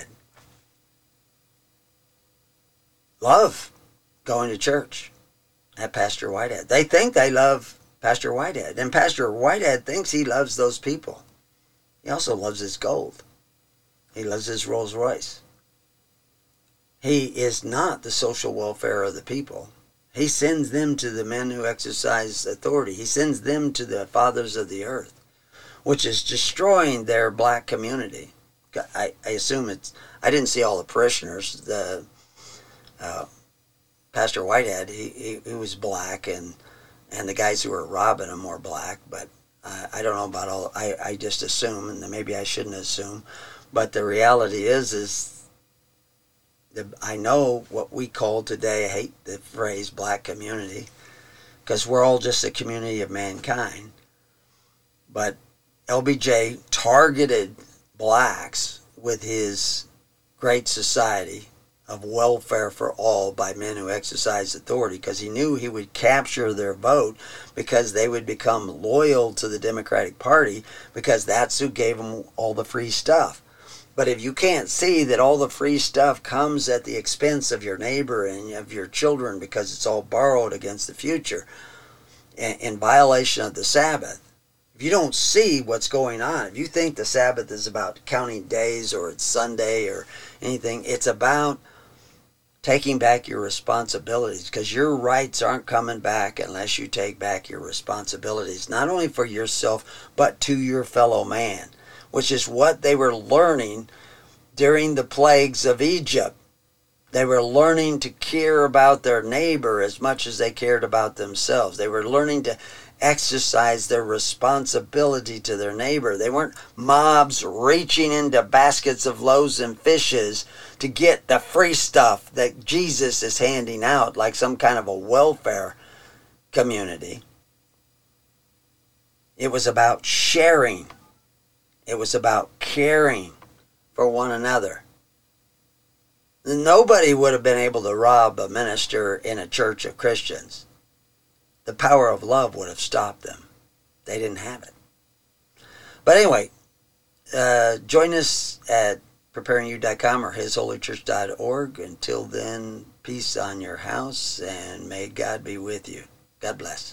love going to church at Pastor Whitehead. They think they love Pastor Whitehead, and Pastor Whitehead thinks he loves those people. He also loves his gold. He loves his Rolls Royce. He is not the social welfare of the people. He sends them to the men who exercise authority. He sends them to the fathers of the earth, which is destroying their black community. I, I assume it's, I didn't see all the parishioners. The uh, Pastor Whitehead, he, he, he was black, and and the guys who were robbing him were black, but uh, I don't know about all, I, I just assume, and maybe I shouldn't assume, but the reality is, is I know what we call today, I hate the phrase black community, because we're all just a community of mankind. But L B J targeted blacks with his great society of welfare for all by men who exercise authority, because he knew he would capture their vote, because they would become loyal to the Democratic Party, because that's who gave them all the free stuff. But if you can't see that all the free stuff comes at the expense of your neighbor and of your children, because it's all borrowed against the future, in violation of the Sabbath, if you don't see what's going on, if you think the Sabbath is about counting days or it's Sunday or anything, it's about taking back your responsibilities, because your rights aren't coming back unless you take back your responsibilities, not only for yourself, but to your fellow man, which is what they were learning during the plagues of Egypt. They were learning to care about their neighbor as much as they cared about themselves. They were learning to exercise their responsibility to their neighbor. They weren't mobs reaching into baskets of loaves and fishes to get the free stuff that Jesus is handing out like some kind of a welfare community. It was about sharing. It was about caring for one another. Nobody would have been able to rob a minister in a church of Christians. The power of love would have stopped them. They didn't have it. But anyway, uh, join us at preparing you dot com or his holy church dot org. Until then, peace on your house, and may God be with you. God bless.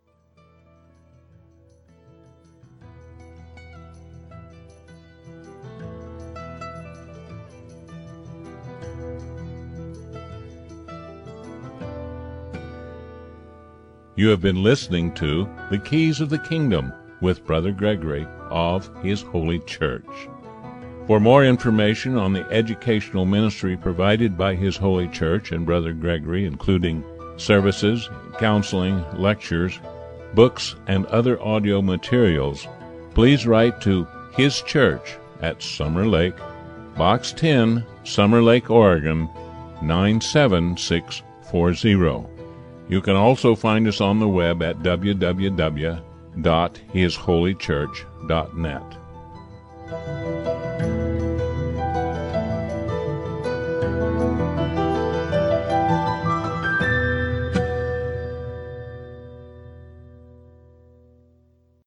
You have been listening to The Keys of the Kingdom with Brother Gregory of His Holy Church. For more information on the educational ministry provided by His Holy Church and Brother Gregory, including services, counseling, lectures, books, and other audio materials, please write to His Church at Summer Lake, Box ten, Summer Lake, Oregon, nine seven six four zero. You can also find us on the web at w w w dot his holy church dot net.